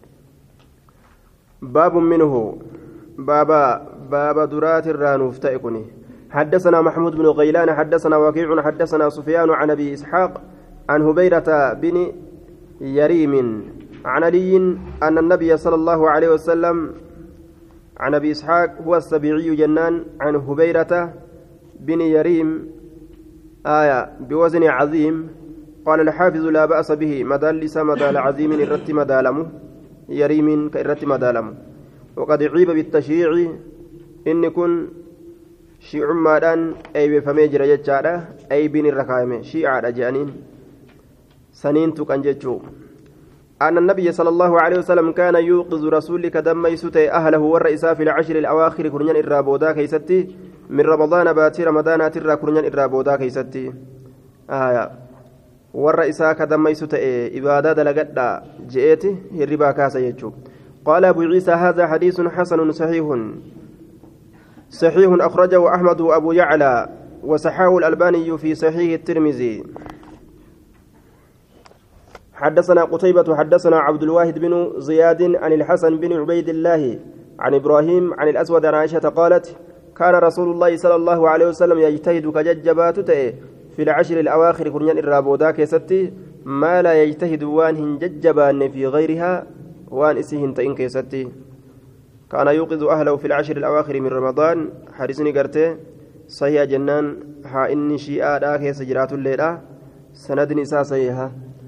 باب منه بابا بابا درات الرانوف تأكني حدثنا محمود بن غيلان حدثنا وكيع حدثنا سفيان عن ابي اسحاق عن هبيرة بن يريم عن علي ان النبي صلى الله عليه وسلم عن ابي اسحاق هو السبيعي جنان عن هبيرة بن يريم آية بوزن عظيم قال الحافظ لا بأس به مدلس مدال عظيم الرت مدالمه يريم كالرت مدالمه وقد عيب بالتشييع إن كن shiicummaadhaan eeybifamee jira jechaadha eeybiin irra kaayame shiicaadha je'aniin saniin tuqan jechuu أن النبي صلى الله عليه وسلم كان يوقظ رسولك دم يسوتي أهله والرئيسا في العشر الأواخر كرنيان الرابودا كيستي من رمضان باتي رمضان ترى كرنيان الرابودا كيستي آية والرئيسا كدم يسوتي إبادة دلقدا جئتي الربا كاسا يجو قال أبو عيسى هذا حديث حسن صحيح صحيح أخرجه أحمد وأبو يعلى وصححه الألباني في صحيح الترمذي حدثنا قتيبة حدثنا عبد الواحد بن زياد عن الحسن بن عبيد الله عن إبراهيم عن الأسود عن عائشة قالت كان رسول الله صلى الله عليه وسلم يجتهد كججبات في العشر الأواخر كرنيان الرابودا كيستي ما لا يجتهد وان هنججبان في غيرها وان إسيهن تئن كيستي كان يوقظ أهله في العشر الأواخر من رمضان حارسني قرتي صحيح جنان ها إني شيئا داكي سجرات الليلة سند نساء صحيحة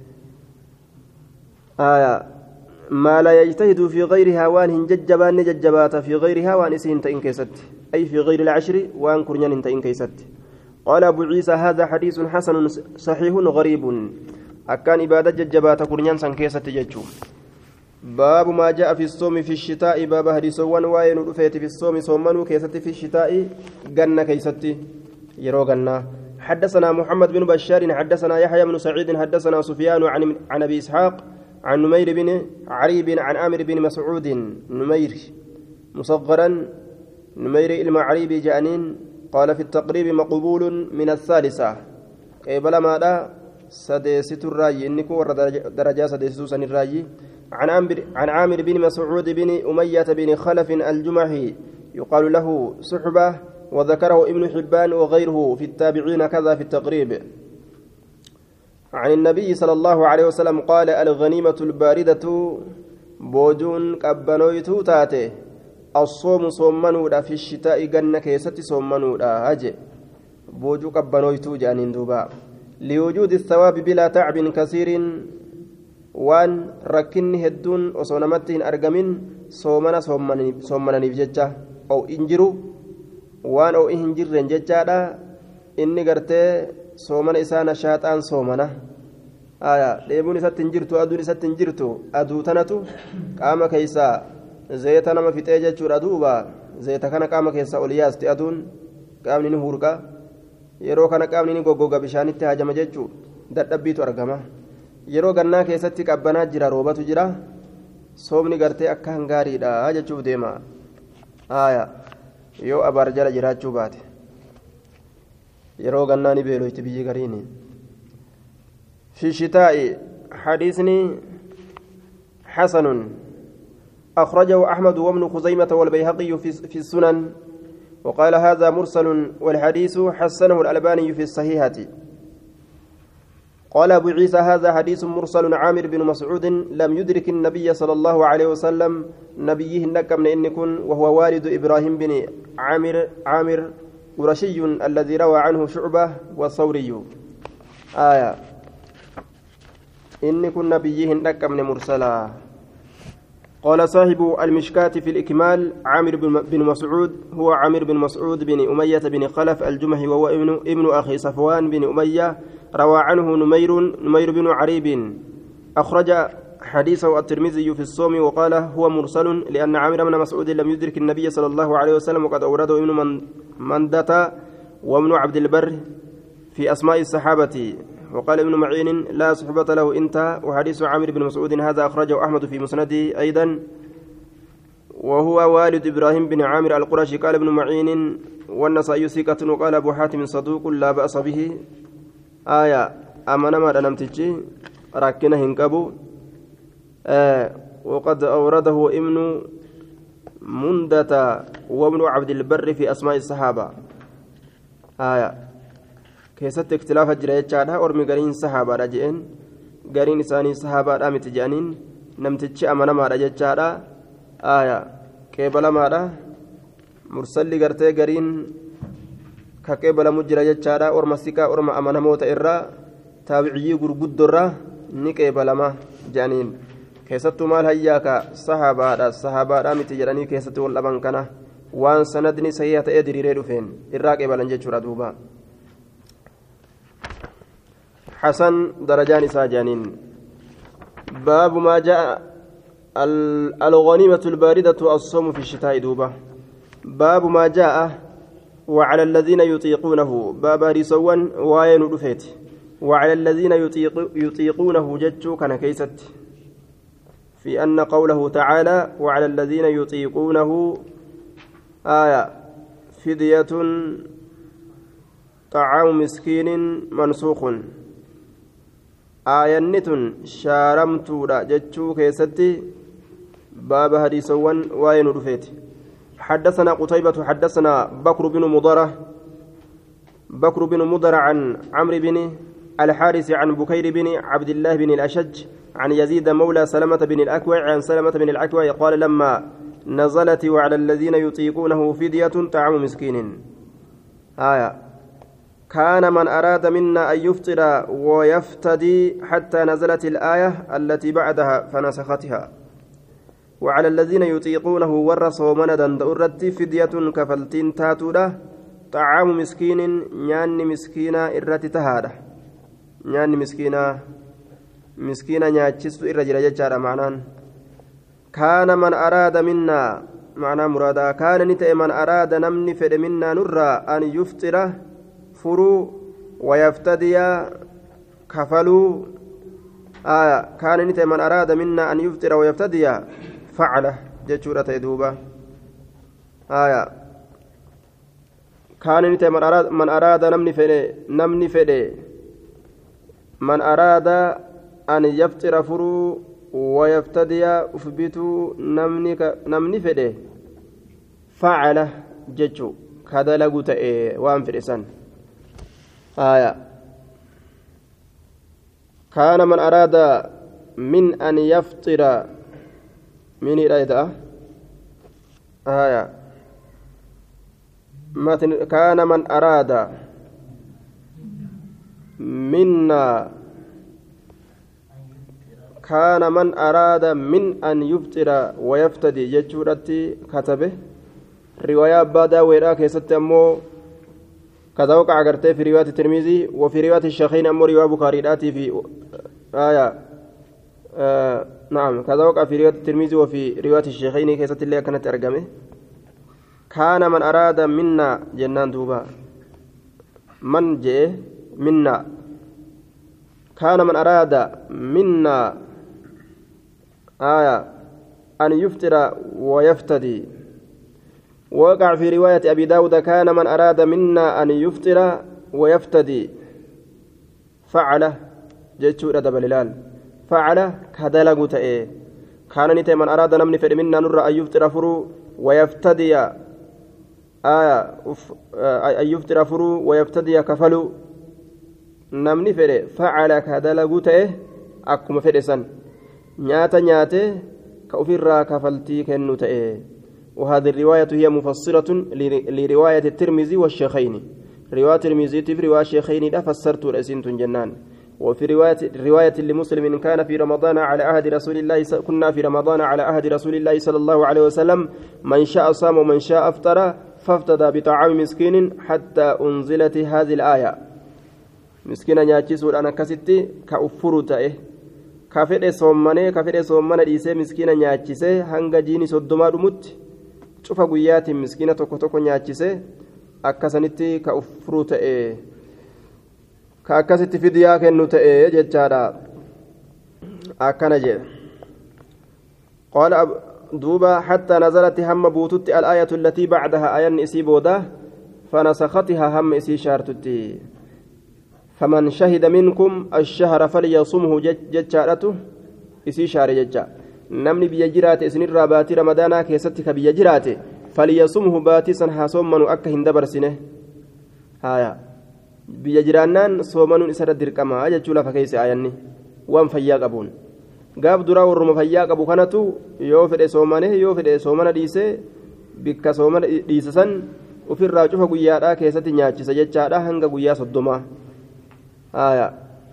آية ما لا يجتهد في غيرها وان هنججبان نججبات في غيرها وان إسهن تئن كيست أي في غير العشر وان كرنيان تئن كيست قال أبو عيسى هذا حديث حسن صحيح غريب أكان إبادة ججبات كرنيان سن كيست ججو باب ما جاء في الصوم في الشتاء باب هديسوان وين رفيت في الصوم صومنوا كيست في الشتاء جنة كيست يرو جنة حدثنا محمد بن بشار حدثنا يحيى بن سعيد حدثنا سفيان عن عن ابي اسحاق عن نمير بن عريب عن عامر بن مسعود نمير مصغرا نمير المعريب جانين قال في التقريب مقبول من الثالثة قبل ما لا سديست الراي إنكو درجة سديسوسا الراي عن عامر عن عامر بن مسعود بن أمية بن خلف الجمحي يقال له صحبة وذكره ابن حبان وغيره في التابعين كذا في التقريب عن النبي صلى الله عليه وسلم قال الغنيمة الباردة بوجون كبنويتو تاتي الصوم صومنودا في الشتاء جنة كيستي صومنودا هاجي بوجو قبنويتو جانين دوبا لوجود الثواب بلا تعب كثير وان ركني هدون وصونمتين أرجمين صومنا صومني صومنني بججة أو إنجرو وان أو إنجر ججة إني قرتي صومنا إسانا شاتان صومنا آية ليبون إسات إنجرتو أدون إسات إنجرتو أدو تنتو قام كيسا زيتا نما في تيجة شور أدوبا زيتا كان قام كيسا أولياس تي أدون قام نيني هورقا yeroo kana qaamni ni goggoga bishaanitti hajama jechuun dadhabbiitu argama yeroo gannaa keessatti qabbanaa jira roobatu jira soomni gartee akka hangaariidha jechuuf deema haaya yoo abaar jala jiraachuu baate yeroo gannaa ni beeloyti biyyi gariini fi shitaa'i hadiisni حسن أخرجه أحمد وابن خزيمة والبيهقي في السنن وقال هذا مرسل والحديث حسنه الألباني في الصحيحة قال أبو عيسى هذا حديث مرسل عامر بن مسعود لم يدرك النبي صلى الله عليه وسلم نبيه النكم إن يكون وهو والد إبراهيم بن عامر عامر قرشي الذي روى عنه شعبة والثوري آية إن يكون نبيه النكم مرسلا قال صاحب المشكاة في الإكمال عامر بن مسعود هو عامر بن مسعود بن أمية بن خلف الجمحي وهو ابن, ابن أخي صفوان بن أمية روى عنه نمير نمير بن عريب أخرج حديثه الترمذي في الصوم وقال هو مرسل لأن عامر بن مسعود لم يدرك النبي صلى الله عليه وسلم وقد أورده ابن مندة وابن عبد البر في أسماء الصحابة وقال ابن معين لا صحبة له انتهى وحديث عامر بن مسعود هذا أخرجه أحمد في مسنده أيضا وهو والد إبراهيم بن عامر القرشي قال ابن معين والنسائي ثقة وقال أبو حاتم صدوق لا بأس به آية أمن ما نمتجي راكنه هنكبو آه وقد أورده ابن مندة وابن عبد البر في أسماء الصحابة آية keessatti ikhtilaafa jira jechaadha ormi gariin sahabaadha jeen gariin isaanii sahabaadha miti jedhaniin namtichi amanamaadha jechaadha aya qeebalamaadha mursalli gartee gariin ka qeebalamu jira jechaadha orma siqaa orma amanamoota irraa taabiciyyii gurguddorraa ni qeebalama jedhaniin keessattuu maal hayyaaka sahabaadha sahabaadha miti jedhanii keessatti wal dhaban kana waan sanadni sahiha ta'ee diriiree dhufeen irraa qeebalan jechuudha duuba حسن درجان ساجانين باب ما جاء الغنيمة الباردة الصوم في الشتاء دوبة باب ما جاء وعلى الذين يطيقونه باب رسوا وين رفيت وعلى الذين يطيق يطيقونه ججو كان كيست في أن قوله تعالى وعلى الذين يطيقونه آية فدية طعام مسكين منسوخ آيانتون شارمتودا جتشو كيستي باب حديثوان وين رفيت حدثنا قتيبة حدثنا بكر بن مضرة بكر بن مضرة عن عمرو بن الحارث عن بكير بن عبد الله بن الأشج عن يزيد مولى سلمة بن الأكوع عن سلمة بن الأكوع قال لما نزلت وعلى الذين يطيقونه فدية طعام مسكين آية كان من أراد منا أن يفطر ويفتدي حتى نزلت الآية التي بعدها فنسختها وعلى الذين يطيقونه ورثوا من دندورت فدية كفلتين تاتودا طعام مسكين نيان مسكينا إرتي تهادا نيان مسكينا مسكينا نياتشست إرجل ججارة معنان كان من أراد منا معنى مرادا كان نتأ من أراد نمني فد منا نرى أن يفطر فرو ويفتدي كفلوا آه كان نتي من أراد منا أن يفطر ويفتدي فعله جتشورة يدوبة آية كان نتي من أراد من أراد نمني فدي نمني فدي من أراد أن يفطر فرو ويفتدي أثبتوا نمني نمني فدي فعله جتشو كذا لقوت إيه وان فرسان آية كان من أراد من أن يفطر من إلى آية متن كان من أراد منا كان من أراد من أن يفطر ويفتدي جتشورتي كتبه رواية بادا ويرا كيست أمو كذا وقع قرتي في رواية الترمذي وفي رواية الشيخين أمو رواية بخاري راتي في آية آه نعم كذا وقع في رواية الترمذي وفي رواية الشيخين كيست اللي كانت أرقمه كان من أراد منا جنان دوبا من جه منا كان من أراد منا آية أن يفطر ويفتدي وقع في رواية أبي داود كان من أراد منا أن يفطر ويفتدي فعل جتشور دبل الهلال فعل كدلغ تأي كان نتي من أراد نمني فر منا نر أن يفطر فرو ويفتدي آية أن يفطر فرو ويفتدي كفلو نمني فر فعل كدلغ تأي أكم فرسن نياتا نياتي كأفر كفلتي كنو تأي وهذه الرواية هي مفصلة لرواية الترمذي والشيخين رواية الترمذي في رواية الشيخين لا فسرت رأسين جنان وفي رواية رواية لمسلم إن كان في رمضان على عهد رسول الله كنا في رمضان على عهد رسول الله صلى الله عليه وسلم من شاء صام ومن شاء أفطر فافتدى بطعام مسكين حتى أنزلت هذه الآية مسكينا نياتشيس أنا كستي كأفرت إيه كافر صومني كافر صومنا ديسه مسكينا نياتشيسه هنگا جيني صدما دمت cufa guyyaatiin miskiina tokko tokko nyaachise akkasanitti ka uffuruu ta'e ka akkasitti fidiyaa kennu ta'e jechaadha akkana jedhe qaala duuba hattaa nazalatti hamma buututti al-aayatu allatii bacdaha ayanni isii booda fanasakatihaa hamma isii shaartutti faman shahida minkum ashahara falyasumhu jechaadhatu isii shaare jecha namni biyya jiraate isinirraa baatii ramadaanaa keessatti ka biyya jiraate falyasumhu baatii san haa soommanu akka hin dabarsine haya biyya jiraannaan soomanuun isarra dirqamaa jechuu lafa keessa ayanni waan fayyaa qabuun gaaf duraa warruma fayyaa qabu kanatu yoo fedhe soomane yoo fedhe soomana dhiise bikka soomana dhiise san ofirraa cufa guyyaadhaa keessatti nyaachisa jechaadha hanga guyyaa soddomaa haya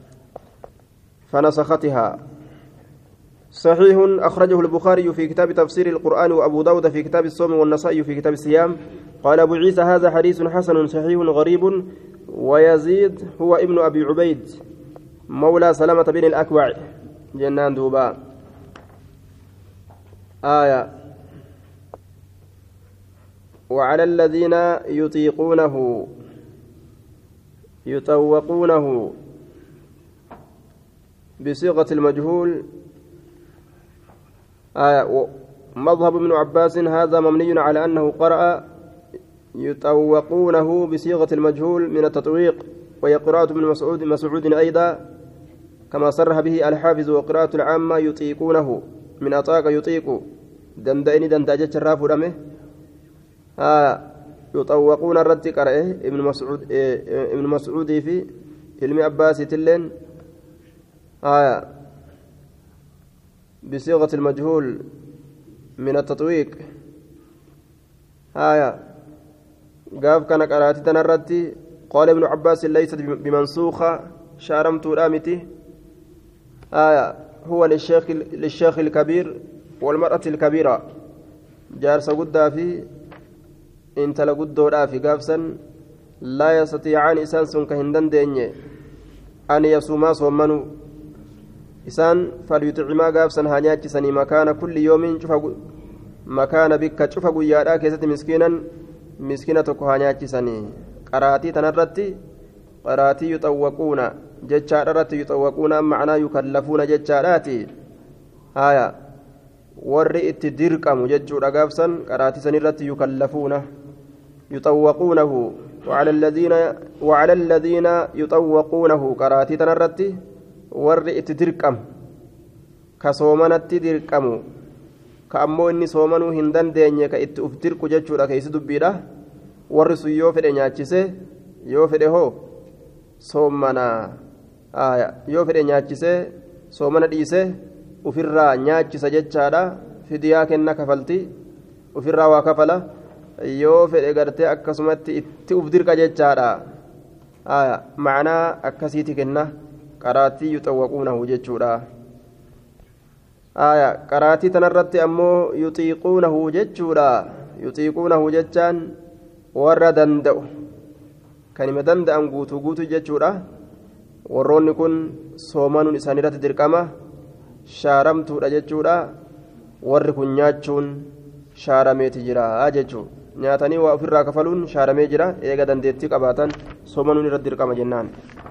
fanasakatihaa صحيح أخرجه البخاري في كتاب تفسير القرآن وأبو داود في كتاب الصوم والنسائي في كتاب الصيام قال أبو عيسى هذا حديث حسن صحيح غريب ويزيد هو ابن أبي عبيد مولى سلامة بن الأكوع جنان دوبا آية وعلى الذين يطيقونه يطوقونه بصيغة المجهول آية مذهب ابن عباس هذا مبني على أنه قرأ يطوقونه بصيغة المجهول من التطويق وهي قراءة ابن مسعود مسعود أيضا كما صرح به الحافظ وقراءة العامة يطيقونه من أطاق يطيق دندئني دندأجة الراف رمه آية يطوقون الرد قرأه ابن مسعود إيه ابن مسعود في علم عباس تلين آية بصيغة المجهول من التطويق آية قاف كان قراتي تنردي قال ابن عباس ليست بمنسوخة شارمت رامتي آية هو للشيخ للشيخ الكبير والمرأة الكبيرة جارس قدا في انت لقدو في قافسا لا يستطيعان إسان سنك هندن ديني أن يصوما صومنوا إسان فليطعما قافسا هانياتشسني مكان كل يوم شوف مكان بك شوف قيادا كيست مسكينا مسكينة هانياتشسني قراتي تنرتي قراتي يطوقون جتشارات يطوقون معنا يكلفون جتشاراتي هايا warri itti dirqamu jechuudha gaafsan qaraatii sanirratti yukallafuuna yuxawwaquunahu وعلى الذين وعلى الذين يطوقونه قراتي تنرتي warri itti dirqamu ka soomanatti dirqamu ka ammoo inni soomanuu hin dandeenye ka itti uf dirqu jechuudha keessa dubbiidha warri sun yoo fedhe nyaachise yoo fedhe hoo soomana yoo fedhe nyaachise soomana dhiise ufirraa nyaachisa jechaadha fidiyaa kenna kafalti ofirraa waa kafala yoo fedhe gartee akkasumatti itti uf dirqa jechaadha macnaa akkasiiti kenna qaraatii yuxawwaquunahu jechuudha qaraatii tanarratti ammoo yuxiiquunahu jechuudha yuxiiquunahu jechaan warra danda'u kanima danda'an guutuu guutuu jechuudha warroonni kun soomanuun isaaniirratti dirqama shaaramtuudha jechuudha warri kun nyaachuun shaarameeti jira jechuudha nyaatanii waa ofirraa kafaluun shaaramee jira eega dandeettii qabaatan soomanuun irratti dirqama jennaan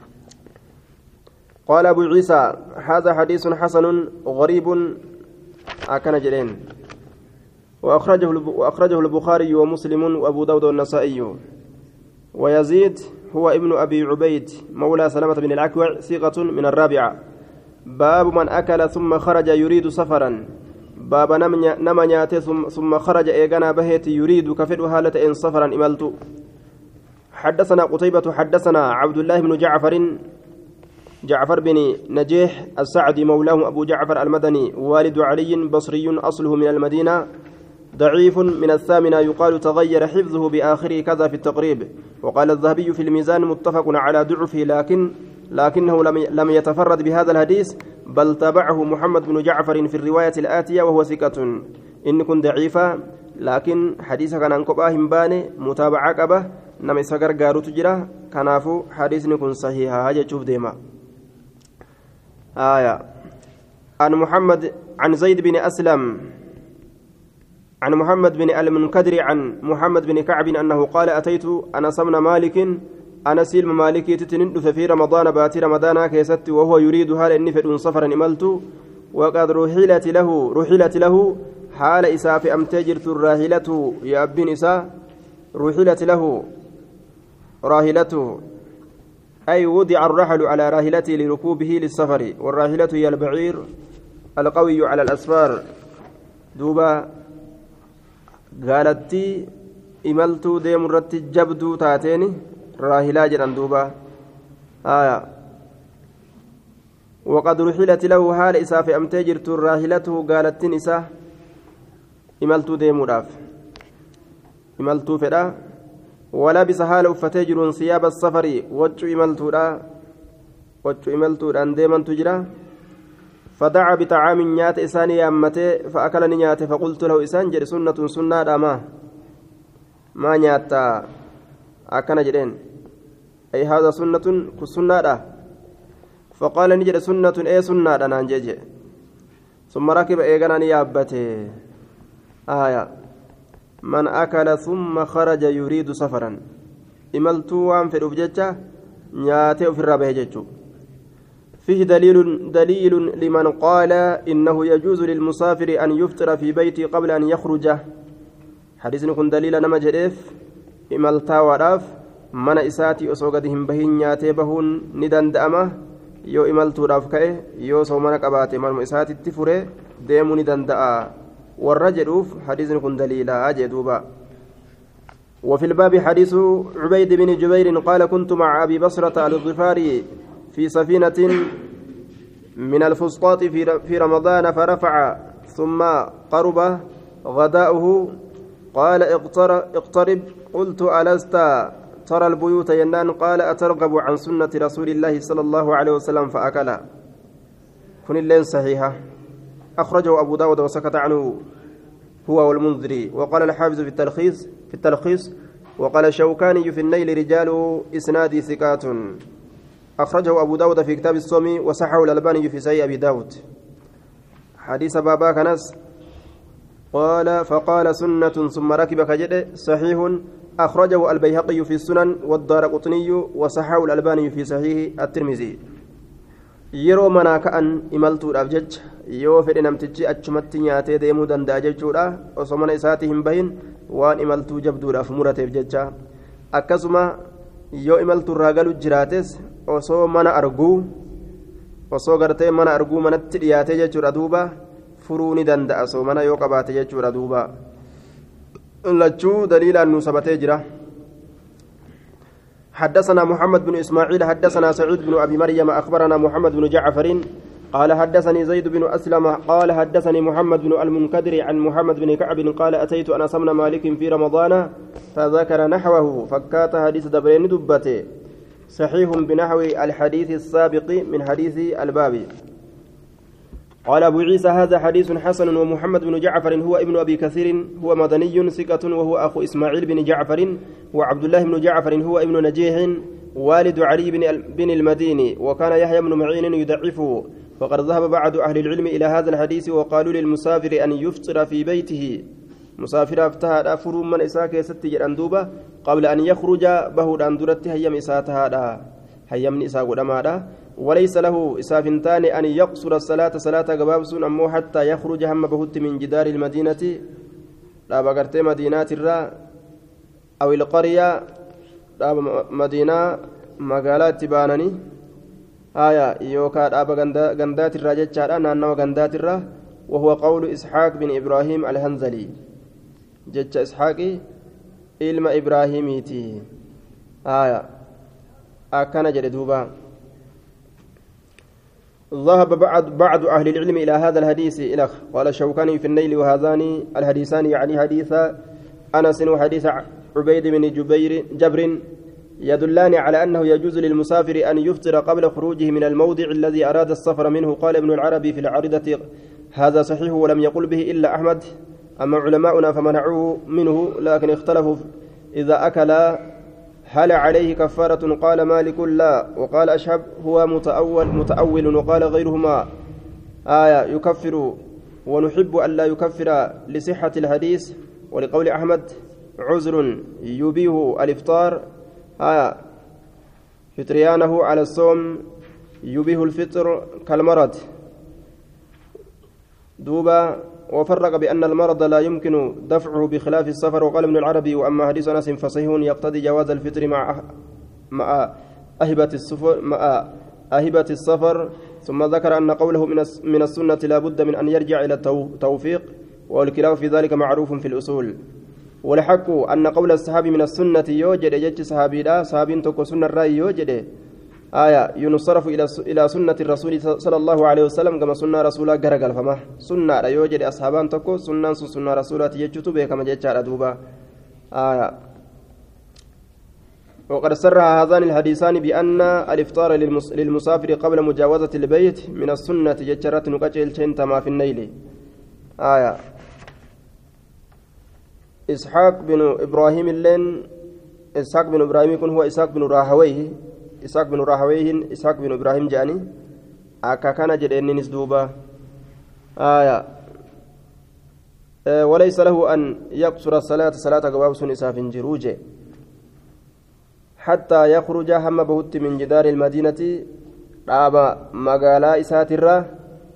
قال أبو عيسى هذا حديث حسن غريب أكن جرين وأخرجه وأخرجه البخاري ومسلم وأبو داود والنسائي ويزيد هو ابن أبي عبيد مولى سلمة بن الأكوع ثقة من الرابعة باب من أكل ثم خرج يريد سفرا باب نمنيات ثم خرج إيغانا بهيت يريد كفر هالة إن سفرا إملت حدثنا قتيبة حدثنا عبد الله بن جعفر جعفر بن نجيح السعدي مولاه أبو جعفر المدني والد علي بصري أصله من المدينة ضعيف من الثامنة يقال تغير حفظه بآخره كذا في التقريب وقال الذهبي في الميزان متفق على ضعفه لكن لكنه لم يتفرد بهذا الحديث بل تبعه محمد بن جعفر في الرواية الآتية وهو ثقة إن كن ضعيفا لكن حديث كان أنكباه باني متابعة كبه نم سكر قارو تجرى كنافو حديث نكون صحيحا هاجة تشوف ديما آية عن محمد عن زيد بن أسلم عن محمد بن المنكدر عن محمد بن كعب أنه قال أتيت أنس بن مالك أنس المالكي تتندف في رمضان باتي رمضان كيست وهو يريد هال إني فدون سفرا إملت وقد رحلت له رحلت له حال إساف أم تجرت الراهلة يا ابن إساء رحلت له راهلته أي وضع الرحل على راهلته لركوبه للسفر والراهلة هي البعير القوي على الأسفار دوبا قالت إملت ديم رت جبدو تاتيني راهلا جران دوبا آية وقد رحلت له حال إساف أم تجرت راهلته قالت نساء إملت ديم راف إملت فدا ولبس حال فتجر ثياب السفر وجه إملتو را وجه إملتو را ديما تجرى فدعا بطعام نيات إساني أمته فأكل نيات فقلت له إسان جري سنة سنة راما ما نياتا أكن جرين أي هذا سنة كسنة را فقال نجري سنة أي سنة را نانجي ثم ركب إيغانا نيابته آية من أكل ثم خرج يريد سفرا إملتو وان في الأفججة نياته في الرابع ججو فيه دليل دليل لمن قال إنه يجوز للمسافر أن يفطر في بيته قبل أن يخرج حديث نكون دليل نما جريف إملتا وراف من إساتي أسوغدهم بهن نياته بهن ندن دأمه يو إملتو راف كأه يو سومنك أباتي من إساتي التفره ديمو ندن دأ والرجل حديث نكون دليلا أجدوبا وفي الباب حديث عبيد بن جبير قال كنت مع أبي بصرة الغفاري في سفينة من الفسطاط في رمضان فرفع ثم قرب غداؤه قال اقترب قلت ألست ترى البيوت ينان قال أترغب عن سنة رسول الله صلى الله عليه وسلم فأكل كن اللين صحيحة أخرجه أبو داود وسكت عنه هو والمنذري وقال الحافظ في التلخيص في التلخيص وقال الشوكاني في النيل رجال إسناد ثقات أخرجه أبو داود في كتاب الصوم وصححه الألباني في صحيح أبي داود حديث بابا كنس قال فقال سنة ثم ركب كجد صحيح أخرجه البيهقي في السنن والدارقطني وصححه الألباني في صحيح الترمذي yeroo manaa ka'an imaltuudhaaf jecha yoo fedhe namtichi achumatti nyaatee deemuu danda'a jechuudha osoo mana isaatii hin bahin waan imaltuu jabduudhaaf murateef jecha akkasuma yoo imaltuurraa galu jiraates osoo mana arguu osoo gartee mana arguu manatti dhiyaatee jechuudha duuba furuu ni danda'a soo mana yoo qabaate jechuudha duuba lachuu daliilaan nu sabatee jira حدثنا محمد بن إسماعيل حدثنا سعيد بن أبي مريم أخبرنا محمد بن جعفر قال حدثني زيد بن أسلم قال حدثني محمد بن المنكدر عن محمد بن كعب قال أتيت أنس بن مالك في رمضان فذكر نحوه فكات حديث دبرين دبته صحيح بنحو الحديث السابق من حديث الباب. قال أبو عيسى هذا حديث حسن ومحمد بن جعفر هو ابن أبي كثير هو مدني ثقة وهو أخو إسماعيل بن جعفر وعبد الله بن جعفر هو ابن نجيح والد علي بن المديني وكان يحيى بن معين يضعفه فقد ذهب بعض أهل العلم إلى هذا الحديث وقالوا للمسافر أن يفطر في بيته مسافر افتها أفر من إساك ستجر أندوبة قبل أن يخرج بهود أندرت هيم إساتها هيم إساق دمادا وليس له إسافنتان أن يقصر الصلاة صلاة قبابس أمو حتى يخرج هم بهت من جدار المدينة لا بقرت مدينات الرا أو القرية لا مدينة مقالات تبانني آية يوكا أبا غندات الراجة شارع أنه غندات الرا وهو قول إسحاق بن إبراهيم الهنزلي جج إسحاقي إلما إبراهيميتي آية أكان جلدوبا. ذهب بعض بعض أهل العلم إلى هذا الحديث إلى قال الشوكاني في النيل وهذان الحديثان يعني حديث أنس وحديث عبيد بن جبير جبر يدلان على أنه يجوز للمسافر أن يفطر قبل خروجه من الموضع الذي أراد السفر منه. قال ابن العربي في العارضة هذا صحيح ولم يقل به إلا أحمد أما علماؤنا فمنعوه منه لكن اختلفوا إذا أكل هل عليه كفارة قال مالك لا وقال أشهب هو متأول متأول وقال غيرهما آية يكفر ونحب أن لا يكفر لصحة الحديث ولقول أحمد عذر يبيه الإفطار آية فطريانه على الصوم يبيه الفطر كالمرض دوبا وفرق بأن المرض لا يمكن دفعه بخلاف السفر. وقال ابن العربي وأما حديث أنس فصحيح يقتضي جواز الفطر مع مع أهبة السفر مع أهبة السفر. ثم ذكر أن قوله من السنة لا بد من أن يرجع إلى التوفيق والكلام في ذلك معروف في الأصول. والحق أن قول الصحابي من السنة يوجد يجد صحابي لا صحابي تكو سنة الرأي يوجد آية ينصرف إلى إلى سنة الرسول صلى الله عليه وسلم كما سنة رسولا غرقل فما سنة لا يوجد أصحابان تكو سنة سنة رسولات يجتو به كما جاء دوبا آية. وقد سرح هذان الحديثان بأن الإفطار للمسافر قبل مجاوزة البيت من السنة جترت نقاتل تما في النيل آية. إسحاق بن إبراهيم اللين إسحاق بن إبراهيم يكون هو إسحاق بن راهويه إسحاق بن راهويه إسحاق بن إبراهيم جاني أكا كان جدين نسدوبا آية. أه وليس له أن يقصر الصلاة صلاة قبابس إساف جروجه حتى يخرج هم بهت من جدار المدينة رابا مقالا إساترة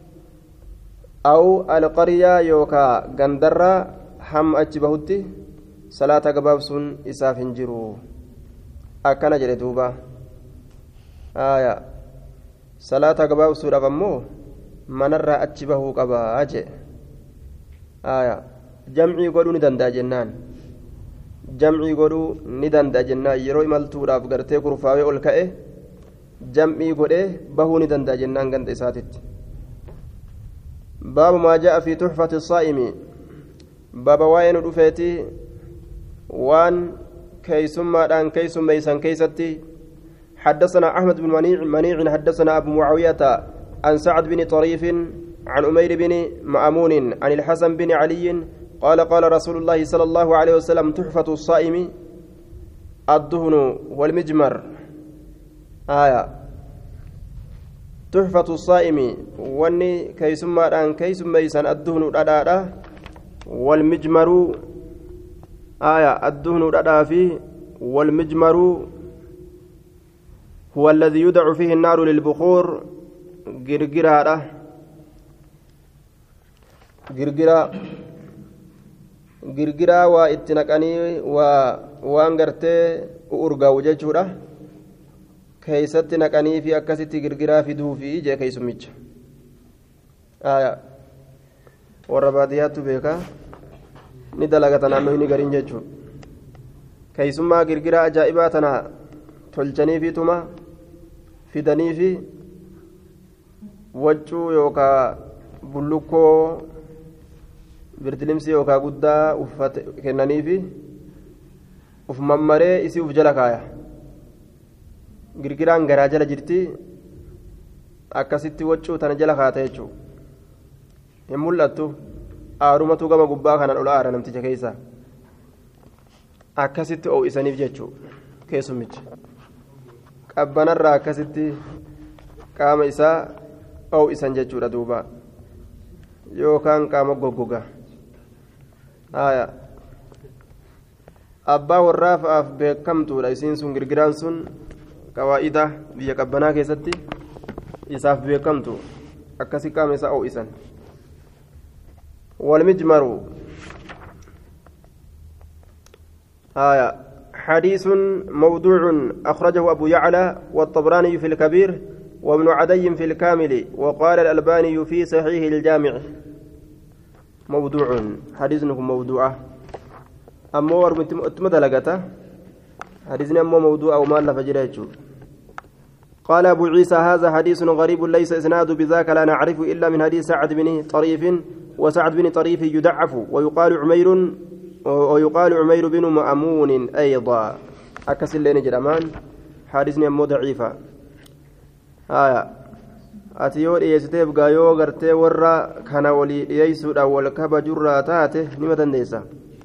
أو القرية يوكا غندرة هم أجبهت صلاة قبابس إساف جرو أكنا جلدوبا آية صلاة قبابس ربمو منرى أجبه قبا أجي آية جمعي قولوا ندندا جنان jam'ii godhuu ni danda'a jennaan yeroo imaltuudhaaf gartee kurfaawee ol ka'e jam'ii godhee bahuu ni danda'a jennaan ganda isaatitti baabu maa ja'a fi tuxfati saa'imi baaba waa'ee nu dhufeeti waan keeysummaadhaan keeysummeeysan keeysatti حدثنا أحمد بن منيع منيع حدثنا أبو معاوية عن سعد بن طريف عن أمير بن مأمون عن الحسن بن علي قال قال رسول الله صلى الله عليه وسلم تحفة الصائم الدهن والمجمر آية تحفة الصائم واني كيسما الآن كيسما يسان الدهن الأداء والمجمر آية الدهن الأداء فيه والمجمر هو الذي يدع فيه النار للبخور جرجرة جرجرة girgiraa waa itti naqanii waa waan gartee urgaa'u jechuudha keeysatti naqanii fi akkasitti girgiraa fiduufi jee keeysummicha warra baadiyyaattu beekaa ni dalagata naannoo inni gariin jechuudha keeysummaa girgiraa ajaa'ibaa tana tolchanii fi tuma fidanii fi waccuu yookaa bullukkoo birdilimsi yookaa guddaa uffate kennaniifi uf mammaree isii uf jala kaaya girgiraan garaa jala jirti akkasitti waccuu tana jala kaata jechuudha hin mul'attu aarumatu gama gubbaa kanaan ol aara namticha keessa akkasitti oo'isaniif jechuudha keessummichi qabbanarraa akkasitti qaama isaa oo'isan jechuudha duuba yookaan qaama goggoga haya abbaa warraa fa'aaf beekamtuudha isiin sun girgiraan sun qawaa'ida biyya qabbanaa keessatti isaaf beekamtu akkasi qaama isaa oo'isan والمجمر آية حديث موضوع أخرجه أبو يعلى والطبراني في الكبير وابن عدي في الكامل وقال الألباني في صحيح الجامع موضوع حديث موضوع أما ورمتمدلقته حديثنا أما موضوع أو ما لفجريته قال أبو عيسى هذا حديث غريب ليس إسناد بذاك لا نعرف إلا من حديث سعد بن طريف وسعد بن طريف يدعف ويقال عمير ويقال عمير بن مأمون أيضا أكسل لين جرمان حديثنا أمو ضعيفة آية أتيور إيستيف غايو غرتي ورا كان ولي ييسود أول كبا جرى تاته نمة ديسا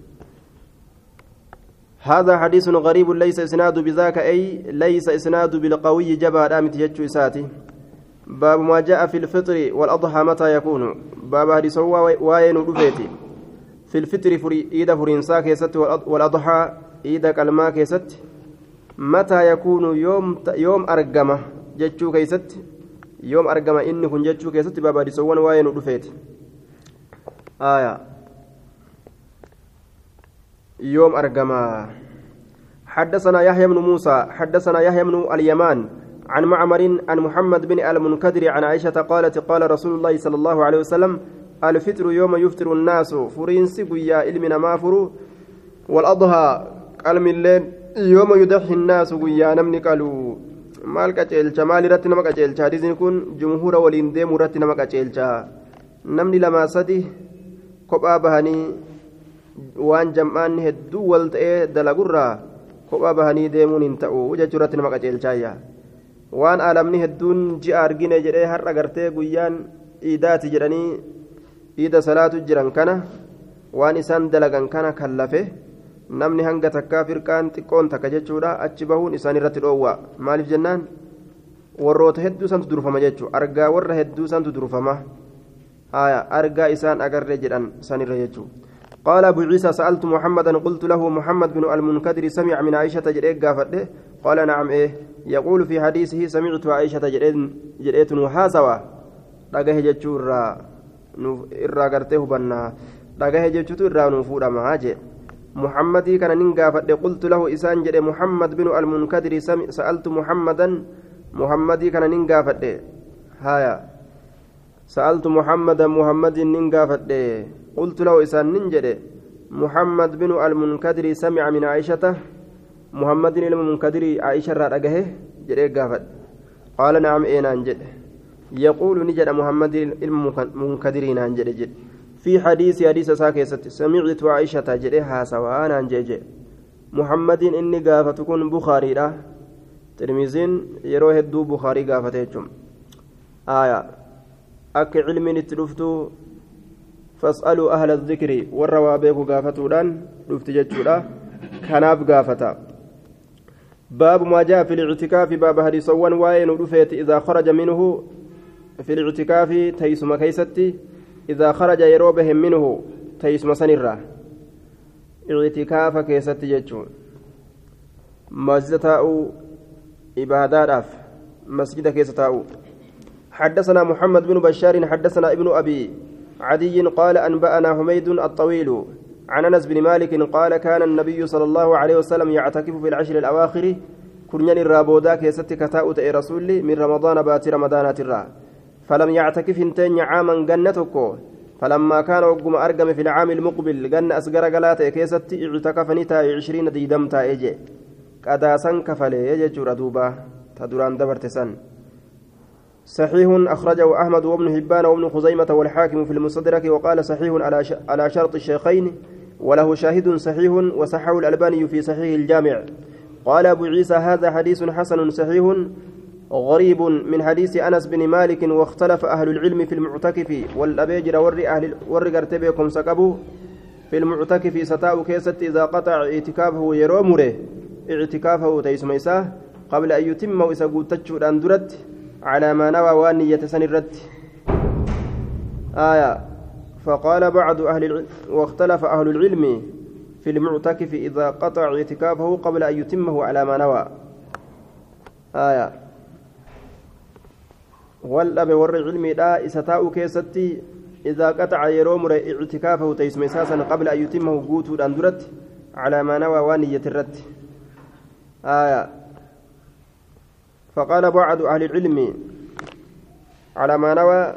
هذا حديث غريب ليس إسناد بذاك أي ليس إسناد بالقوي جبا دامت يجو إساتي باب ما جاء في الفطر والأضحى متى يكون باب حديث واين ودفيتي في الفطر فري إيدا فرينسا كيست والأضحى إيدا كلمة كيست متى يكون يوم يوم أرقمة جتشو كيست يوم أرقمة إن كن جتشو كيست باب حديث واين ودفيتي آية يوم أرقمة حدثنا يحيى بن موسى حدثنا يحيى بن اليمان عن معمر عن محمد بن المنكدر عن عائشة قالت قال رسول الله صلى الله عليه وسلم الفطر يوم يفطر الناس فرينسي قيا إلمنا ما فرو والأضحى قلم الليل يوم يضحي الناس قيا نمني قالوا مال كجيلشا مال رت نما كجيلشا حديث يكون جمهور ولين ديم رت نما كجيلشا نمني لما سدي كوبا بهني وان جمعان هدو والتئ دلغرا كوبا بهني ديمون انتو ججرت نما كجيلشا waan aalamni hedduun ji'a argine jedhee har'a gartee guyyaan iidaati jedhanii iida salaatu jiran kana waan isaan dalagan kana kallafe namni hanga takkaa firqaan xiqqoon takka jechuudha achi bahuun isaan irratti dhoowwa maaliif jennaan warroota hedduu santu durfama jechuu argaa warra hedduu santu durfama haya argaa isaan agarre jedhan sanirra jechuu قال أبو عيسى سألت محمدا قلت له محمد بن المنكدر سمع من عائشة جريك قافته قال نعم إيه يقول في حديثه سمعت عائشة جريت وحاسوا dhagahe jechuu irraa irraa gartee hubannaa dhagahe jechuutu irraa nuu fuudhama jee muhammadii kana nin gaafadhe qultu lahu isaan jedhe muhammad binu almunkadiri sa'altu muhammadan muhammadii kana nin gaafadhe haya sa'altu muhammadan muhammadin nin gaafadhe qultu lahu isaan nin jedhe muhammad binu almunkadiri sami'a min aishata muhammadin ilmu munkadiri aisha irraa dhagahe jedhee gaafadhe qaala na'am eenaan jedhe يقول نجد محمد المنكدرين عن جد جد في حديث حديث ساكيست سمعت عائشة جدها سواء عن جد محمد إني قافت تكون بخاري لا ترمزين يروه الدو بخاري قافتهم آية أك علم نتلفتو فاسألوا أهل الذكر والروابيك قافتوا لان لفت جدشولا كناب قافتا باب ما جاء في الاعتكاف باب حديث وان وين ودفيت إذا خرج منه في الاعتكاف تيسم كيستي إذا خرج يروبهم منه تيسم سنرة اعتكاف كيستي جتشون مسجد إبادات مسجد كيستاو حدثنا محمد بن بشار حدثنا ابن أبي عدي قال أنبأنا حميد الطويل عن أنس بن مالك قال كان النبي صلى الله عليه وسلم يعتكف في العشر الأواخر كنين الرابودا كيستي كتاؤت رسولي من رمضان بات رمضانات الرا فلم يعتكف انتين عاما جنتكو فلما كان وقم أرقم في العام المقبل جن أسقر قلات كيستي اعتكفني تا عشرين ديدم تا إجي قداسا كفلي يجي جردوبا تدران دبرتسن صحيح أخرجه أحمد وابن حبان وابن خزيمة والحاكم في المستدرك وقال صحيح على على شرط الشيخين وله شاهد صحيح وصححه الألباني في صحيح الجامع قال أبو عيسى هذا حديث حسن صحيح غريب من حديث أنس بن مالك واختلف أهل العلم في المعتكف والأبيجر ور أهل ور قرتبكم سكبوا في المعتكف ستاء كيست إذا قطع اعتكافه يرومره اعتكافه تيسميساه قبل أن يتم وإسقوط تجود أندرت على ما نوى وانية سنرت آية فقال بعض أهل العلم واختلف أهل العلم في المعتكف إذا قطع اعتكافه قبل أن يتمه على ما نوى آية والأب ور العلم لا إستاء كيستي إذا قطع يروم اعتكافه تيسمي ساسا قبل أن يتمه قوت أندرت على ما نوى وانية الرد آية فقال بعض أهل العلم على ما نوى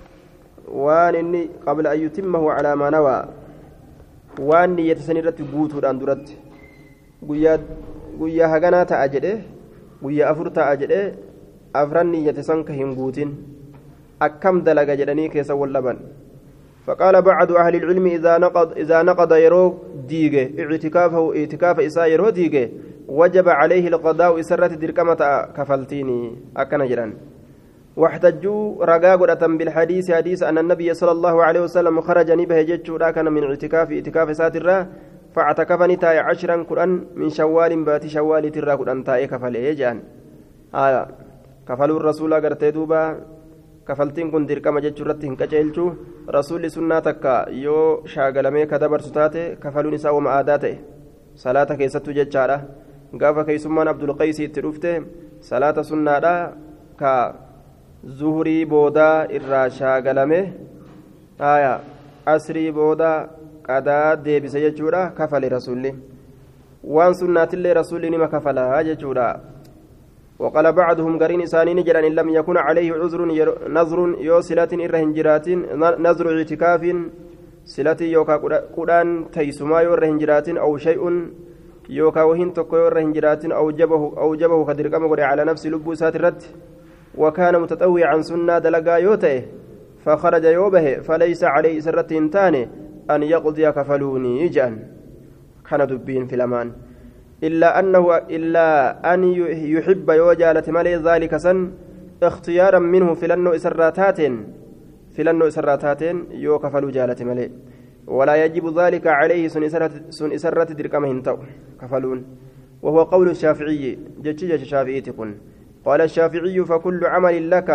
وان قبل أن يتمه على ما نوى وانية سنرت قوت أندرت قيا قيا هجنا تأجده قيا أفر تأجده أفرني يتسنك هنقوتين أكم دلق جدني كيس واللبن فقال بعض أهل العلم إذا نقض إذا نقض يرو ديجه اعتكافه اعتكاف إساء يرو ديجه وجب عليه القضاء إسرة دركمة كفلتيني أكن جران واحتجوا رقاقرة بالحديث حديث أن النبي صلى الله عليه وسلم خرج نبه جتشو كان من اعتكاف اعتكاف ساترة فاعتكفني تاي عشرا قرآن من شوال بات شوال ترى قرآن تاي كفله جان آه كفلوا الرسول أغرتي دوبا كفلتين كن دركما جتشورتي هنكجيلچو رسول سنة تكا يو شاغلمي كدبر ستاته كفلوا نساء ومعاداته صلاة كيستو جتشارة غافا كيسمان عبد القيس تروفته صلاة سنة كا زهري بودا إرا شاغلمي آية أسري بودا قدا ديبس جتشورة كفل رسولي وان سنة اللي رسولي نما كفلها جتشورة وقال بعضهم قرين إسانين جران إن لم يكن عليه عذر نظر يو صلة إرهنجرات نظر اعتكاف صلة يوكا قرآن تيسما يورهنجرات أو شيء يوكا وهن تكو يورهنجرات أوجبه أوجبه قدر كما على نفس لبوسات الرد وكان متطوعا سنة دلقا يوته فخرج يوبه فليس عليه سرة تاني أن يقضي كفلوني يجأن كان دبين في الأمان إلا أنه إلا أن يحب يوجالة مالي ذلك سن اختيارا منه في لأنه إسراتات في لأنه إسراتات يوكفل جالة مالي ولا يجب ذلك عليه سن إسرات سن إسرات دركمهن تو كفلون وهو قول الشافعي جتشي الشافعي تكون قال الشافعي فكل عمل لك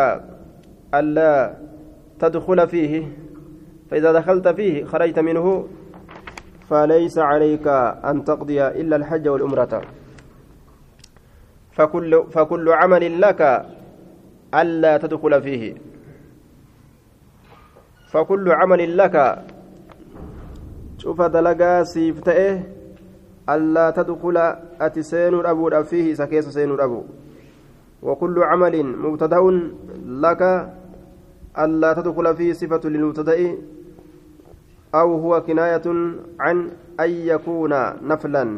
ألا تدخل فيه فإذا دخلت فيه خرجت منه فليس عليك أن تقضي إلا الحج والعمرة فكل فكل عمل لك ألا تدخل فيه فكل عمل لك شوف دلقا سيفتئه ألا تدخل أتسين الأبو فيه سكيس سين الأبو وكل عمل مبتدأ لك ألا تدخل فيه صفة للمبتدأ أو هو كناية عن أن يكون نفلا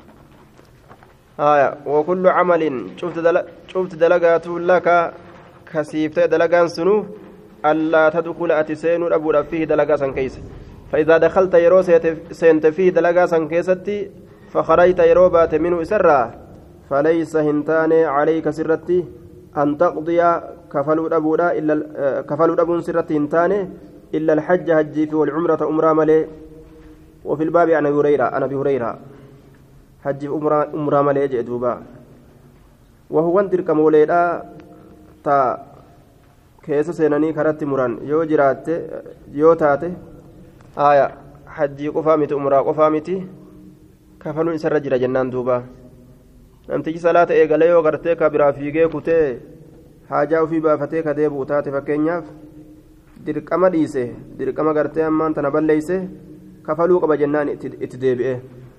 آية وكل عمل شفت دل... شفت دلقات لك كسيفت دلقان سنو ألا تدخل أتسين أبو فيه دلقا كيس فإذا دخلت يرو سينت فيه دلقا كيستي فخرجت يرو بات منه سرا فليس هنتان عليك سرتي أن تقضي كفلوا أبو إلا كفلوا أبو سرتي هنتان إلا الحج هجي والعمرة أمرا ملي وفي الباب عن أبي هريرة أنا أبي هريرة حج أمرا أمرا ملي جئتوبا وهو أنتر كموليدا تا كيس سيناني كرت مران يو جرات يو تاتي آية حجي قفامتي أمرا قفامتي كفلوا إسر رجل جنان دوبا نمتجي صلاة إيقالي يو غرتي كبرا فيقي كتي حاجة في بافتي كديبو تاتي فكينياف dirqama dhiise dirqama gartee ammaan tana balleeyse kafaluu qaba jennaan itti deebi'e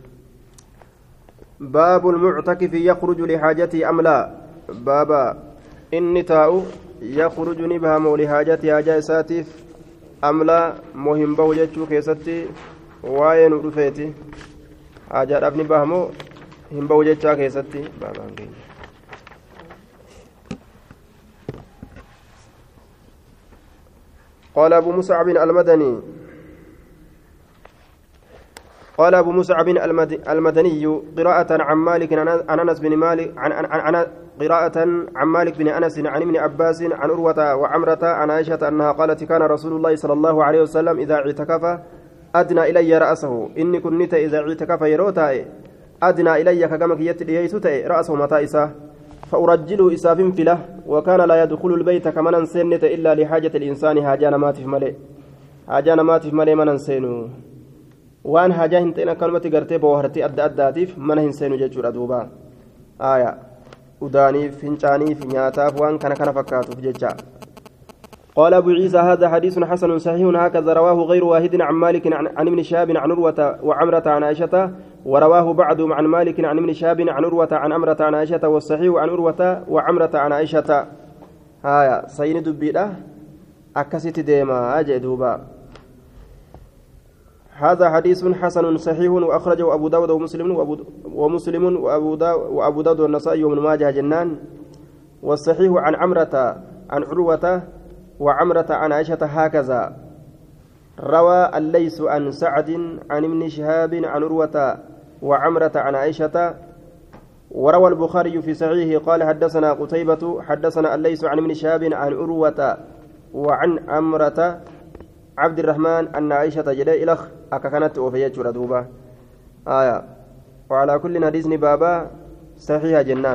baabu lmuctakifi yakruju lihaajatii am laa baaba inni taa'u yakruju ni bahamoo lihaajatii haajaa isaatiif am laa moo hin bahu jechuu keessatti waa'ee nu dhufeeti haajaadhaaf ni bahamoo hin bahu jechaa keessatti baabaan keenya قال أبو مصعب المدني قال أبو مصعب المدني قراءة عن مالك عن أنس بن مالك عن, عن, عن قراءة عن مالك بن أنس عن ابن عباس عن عروة وعمرة عن عائشة أنها قالت كان رسول الله صلى الله عليه وسلم إذا اعتكف أدنى إلي رأسه إني كنت إذا اعتكف يروتا أدنى إلي كما يتليسوت رأسه متائسة فأرجله إساف فله وكان لا يدخل البيت كمن سنة إلا لحاجة الإنسان هاجان مات في ملئ هاجان مات في ملئ من سينو وان حاجه هنتنا كلمه غرتي بوهرتي اد اداتيف من هنسينو جچو دوبا آية وداني فنچاني فنياتاف وان كان كان فكاتو جچا قال ابو عيسى هذا حديث حسن صحيح هكذا رواه غير واحد عن مالك عن ابن شهاب عن عروة وعمرة عن عائشة ورواه بعضهم عن مالك عن ابن شهاب عن عروة عن عمرة عن عائشة والصحيح عن عروة وعمرة عن عائشة آية سيند بيدا أكست ديما أجي دوبا هذا حديث حسن صحيح وأخرجه أبو داود ومسلم وأبو ومسلم وأبو داود وأبو داود والنسائي وابن ماجه جنان والصحيح عن عمرة عن عروة وعمرة عن عائشة هكذا روى الليث عن سعد عن ابن شهاب عن عروة وعمرة عن عائشة وروى البخاري في صحيحه قال حدثنا قتيبة حدثنا الليث عن ابن شهاب عن عروة وعن عمرة عبد الرحمن أن عائشة جلي إلخ أكا كانت وفيت ردوبة آية وعلى كل حديث بابا صحيح جنان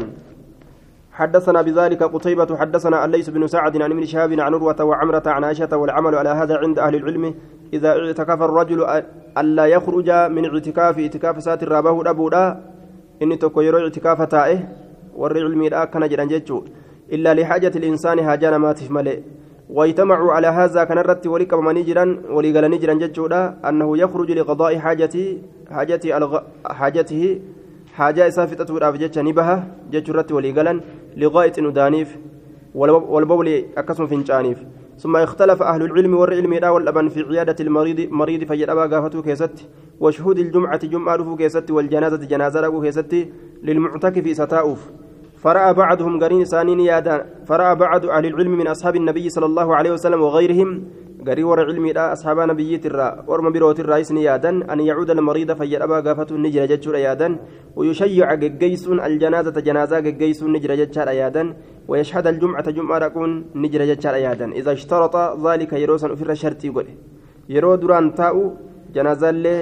حدثنا بذلك قتيبة حدثنا الليث بن سعد عن ابن شهاب عن عروة وعمرة عن عائشة والعمل على هذا عند أهل العلم إذا اعتكف الرجل ألا يخرج من اعتكاف اعتكاف ساتر رابه أبودا إن تكوير اعتكاف تائه والعلم لا كان جرانجتشو إلا لحاجة الإنسان هاجان ماتف ملئ ويتمعوا على هذا كان الرت ولك منجرا ولقال نجرا ججودا أنه يخرج لقضاء حاجته حاجته الغ... حاجته حاجة سافتة الأفجة نبها ججرت ولقالا لغاية ندانيف والبول أكسم فنجانيف ثم اختلف أهل العلم والعلم لا والأبن في عيادة المريض مريض فجد أبا قافته كيست وشهود الجمعة جمعة رفو كيست والجنازة جنازة رفو كيست للمعتكف ستاؤف فرأى بعضهم قرين سانين يادا فرأى بعض أهل العلم من أصحاب النبي صلى الله عليه وسلم وغيرهم قري ور علم لا أصحاب نبي ترى ورم بروت الرئيس نيادا أن يعود المريض فير أبا قافة النجرة جتشور يادا ويشيع جيس الجنازة جنازة جيس النجرة جتشار يادا ويشهد الجمعة جمعة ركون نجرة جتشار يادا إذا اشترط ذلك يروسا في الشرط يقول يرو دران تاو جنازة اللي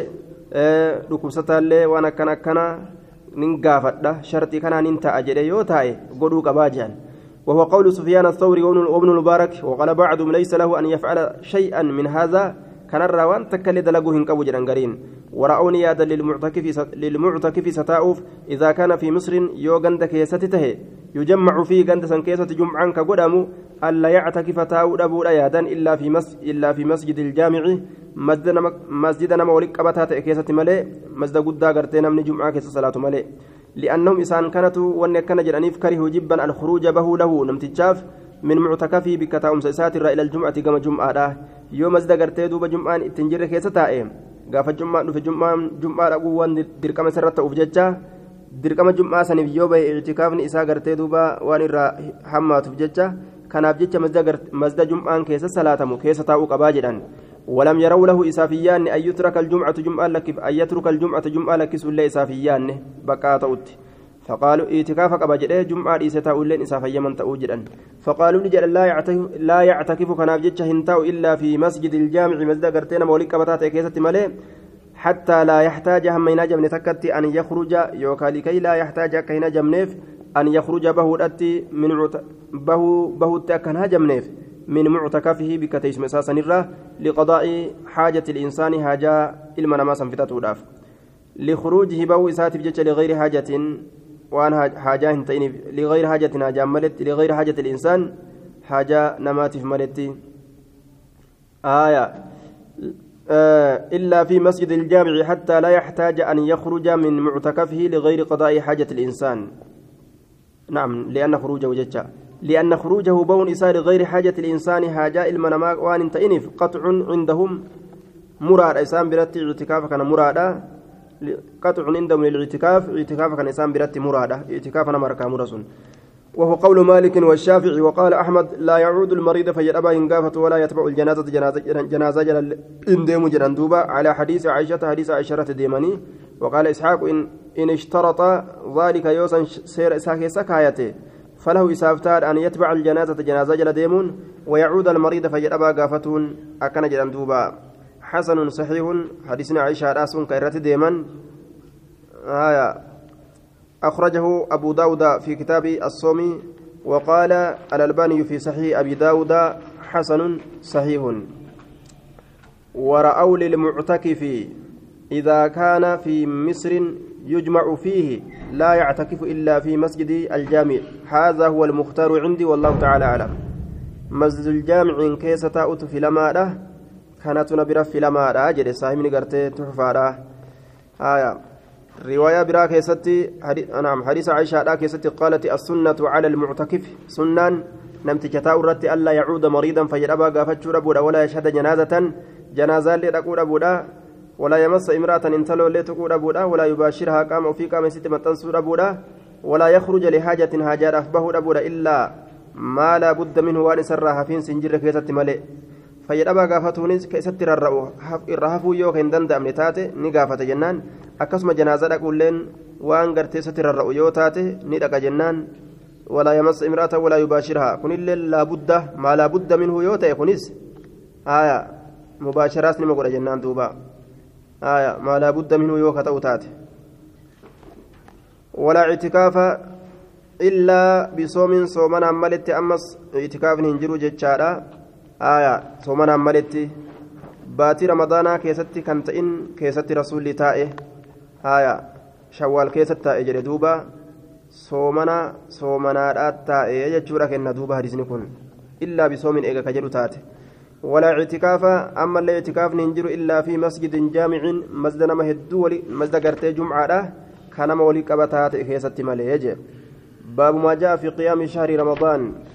ركوسة اللي وانا كنا كنا ننقافت شرطي كان ننتا أجل يوتاي قدوك باجان وهو قول سفيان الثوري وابن المبارك وقال بعضهم ليس له أن يفعل شيئا من هذا كان الروان تكلد لقوهن كوجرا قرين ورأوني يادا للمعتكف للمعتكف ستاؤف إذا كان في مصر يوغند كيستته يجمع فيه غندسا كيسة جمعا كقدامو ألا يعتكف تاو أبو يادا إلا في مس إلا في مسجد الجامع مسجدنا مولك أبتات كيسة ملئ مسجد قدا قرتين من جمعة كيسة صلاة ملئ لأنهم إسان كانت وأن كان جرانيف كره جبا الخروج به له نمتجاف من معتكفه بكتاوم ساتر إلى الجمعة كما جمعة يوم مسجد قرتين دوب جمعة تنجر كيسة تائم قاف الجمعة في جمعة جمعة أقوى دركم سرت أوفجتها دركم جمعة سنف يوبا اعتكاف إسا قرتين دوبا وان الرا حمات أوفجتها كان أبجتها مسجد جمعة كيسة صلاة كيسة تاو قباجرا ولم يروا له إسافيان أن يترك الجمعة جمعة لك أن يترك الجمعة جمعة لك سلة إسافيان بقاطوت فقالوا اعتكافك أبجده جمعة إساتا أولين إسافيا من تأوجدا فقالوا نجل لا يعتكف لا يعتكف كناف جتشه هنتاو إلا في مسجد الجامع مسجد قرتين مولك بتات كيسة ملئ حتى لا يحتاج هم ينجم نتكت أن يخرج يوكا لكي لا يحتاج كينا جمنيف أن يخرج به الأتي من به به تكن جمنيف من معتكفه بكتيس مساسا نرى لقضاء حاجة الإنسان حاجة إلما ما سنفتته داف لخروجه بو ساتف جتش لغير حاجة وأن حاجة هنتين لغير حاجة حاجة ملت لغير حاجة الإنسان حاجة نماتف ملت آية آه إلا في مسجد الجامع حتى لا يحتاج أن يخرج من معتكفه لغير قضاء حاجة الإنسان نعم لأن خروجه جتش لأن خروجه بون إسار غير حاجة الإنسان حاجة المنما وان انتئنف قطع عندهم مراد إسان برت اعتكاف كان مرادا قطع عندهم للاعتكاف اعتكاف كان إسان برت مرادا اعتكاف أنا مركا مرسون وهو قول مالك والشافعي وقال أحمد لا يعود المريض فيجب إن قافت ولا يتبع الجنازة جنازة جنازة إن ديم جندوبا على حديث عائشة حديث عائشة ديماني وقال إسحاق إن إن اشترط ذلك يوسن سير ساكي سكايته فله إسافتار أن يتبع الجنازة جنازة جل ديمون ويعود المريض فيجب قافتون أكن جندوبا حسن صحيح حديثنا عائشة راسون كيرت ديمان آية أخرجه أبو داود في كتاب الصوم وقال الألباني في صحيح أبي داود حسن صحيح ورأوا للمعتكف إذا كان في مصر يجمع فيه لا يعتكف إلا في مسجد الجامع هذا هو المختار عندي والله تعالى أعلم مسجد الجامع كيس تأوت في لماده كانت نبرة في لماده جد ساهمني قرتي تحفاده آية رواية برا كيستي نعم حديث عائشة كيستي قالت السنة على المعتكف سنان نمت كتاء الرت ألا يعود مريضا فيربى قافتش ربودا ولا يشهد جنازة جنازة لتقول ربودا ولا يمس امرأة انتلو لتقول ربودا ولا يباشرها قام وفي قام ست متنسو ربودا ولا يخرج لحاجة هاجر أفبه ربودا إلا ما لا بد منه وان سرها فين سنجر كيست ملئ fayyadhabaa gaafatuunis keessatti rarra'u irra hafuu yoo hin danda'amne taate ni gaafata jennaan akkasuma janaaza dhaquulleen waan garteessatti rarra'u yoo taate ni dhaqa jennaan walaa yamassa imraata walaa yubaashirhaa kunillee laabudda maa laabudda minhu yoo ta'e kunis haaya mubaasharaas nima godha jennaan duuba haaya maa laabudda minhu yoo ka ta'u taate walaa ictikaafa illaa bisoomin soomanaan malitti ammas ictikaafni hin jiru jechaadha آية صومنا مالتي باتي رمضان كيستي كانت إن كيستي رسولي تائه آية شوال كيست تائه جري دوبا صومنا صومنا رات تائه يجورا كن دوبا هرسن كن إلا بصوم إيجا كجرو تاته ولا اعتكاف أما لا اعتكاف ننجر إلا في مسجد جامع مسجد مهدو مسجد قرتي جمعة كان مولي كبتات كيستي مالي باب ما جاء في قيام شهر رمضان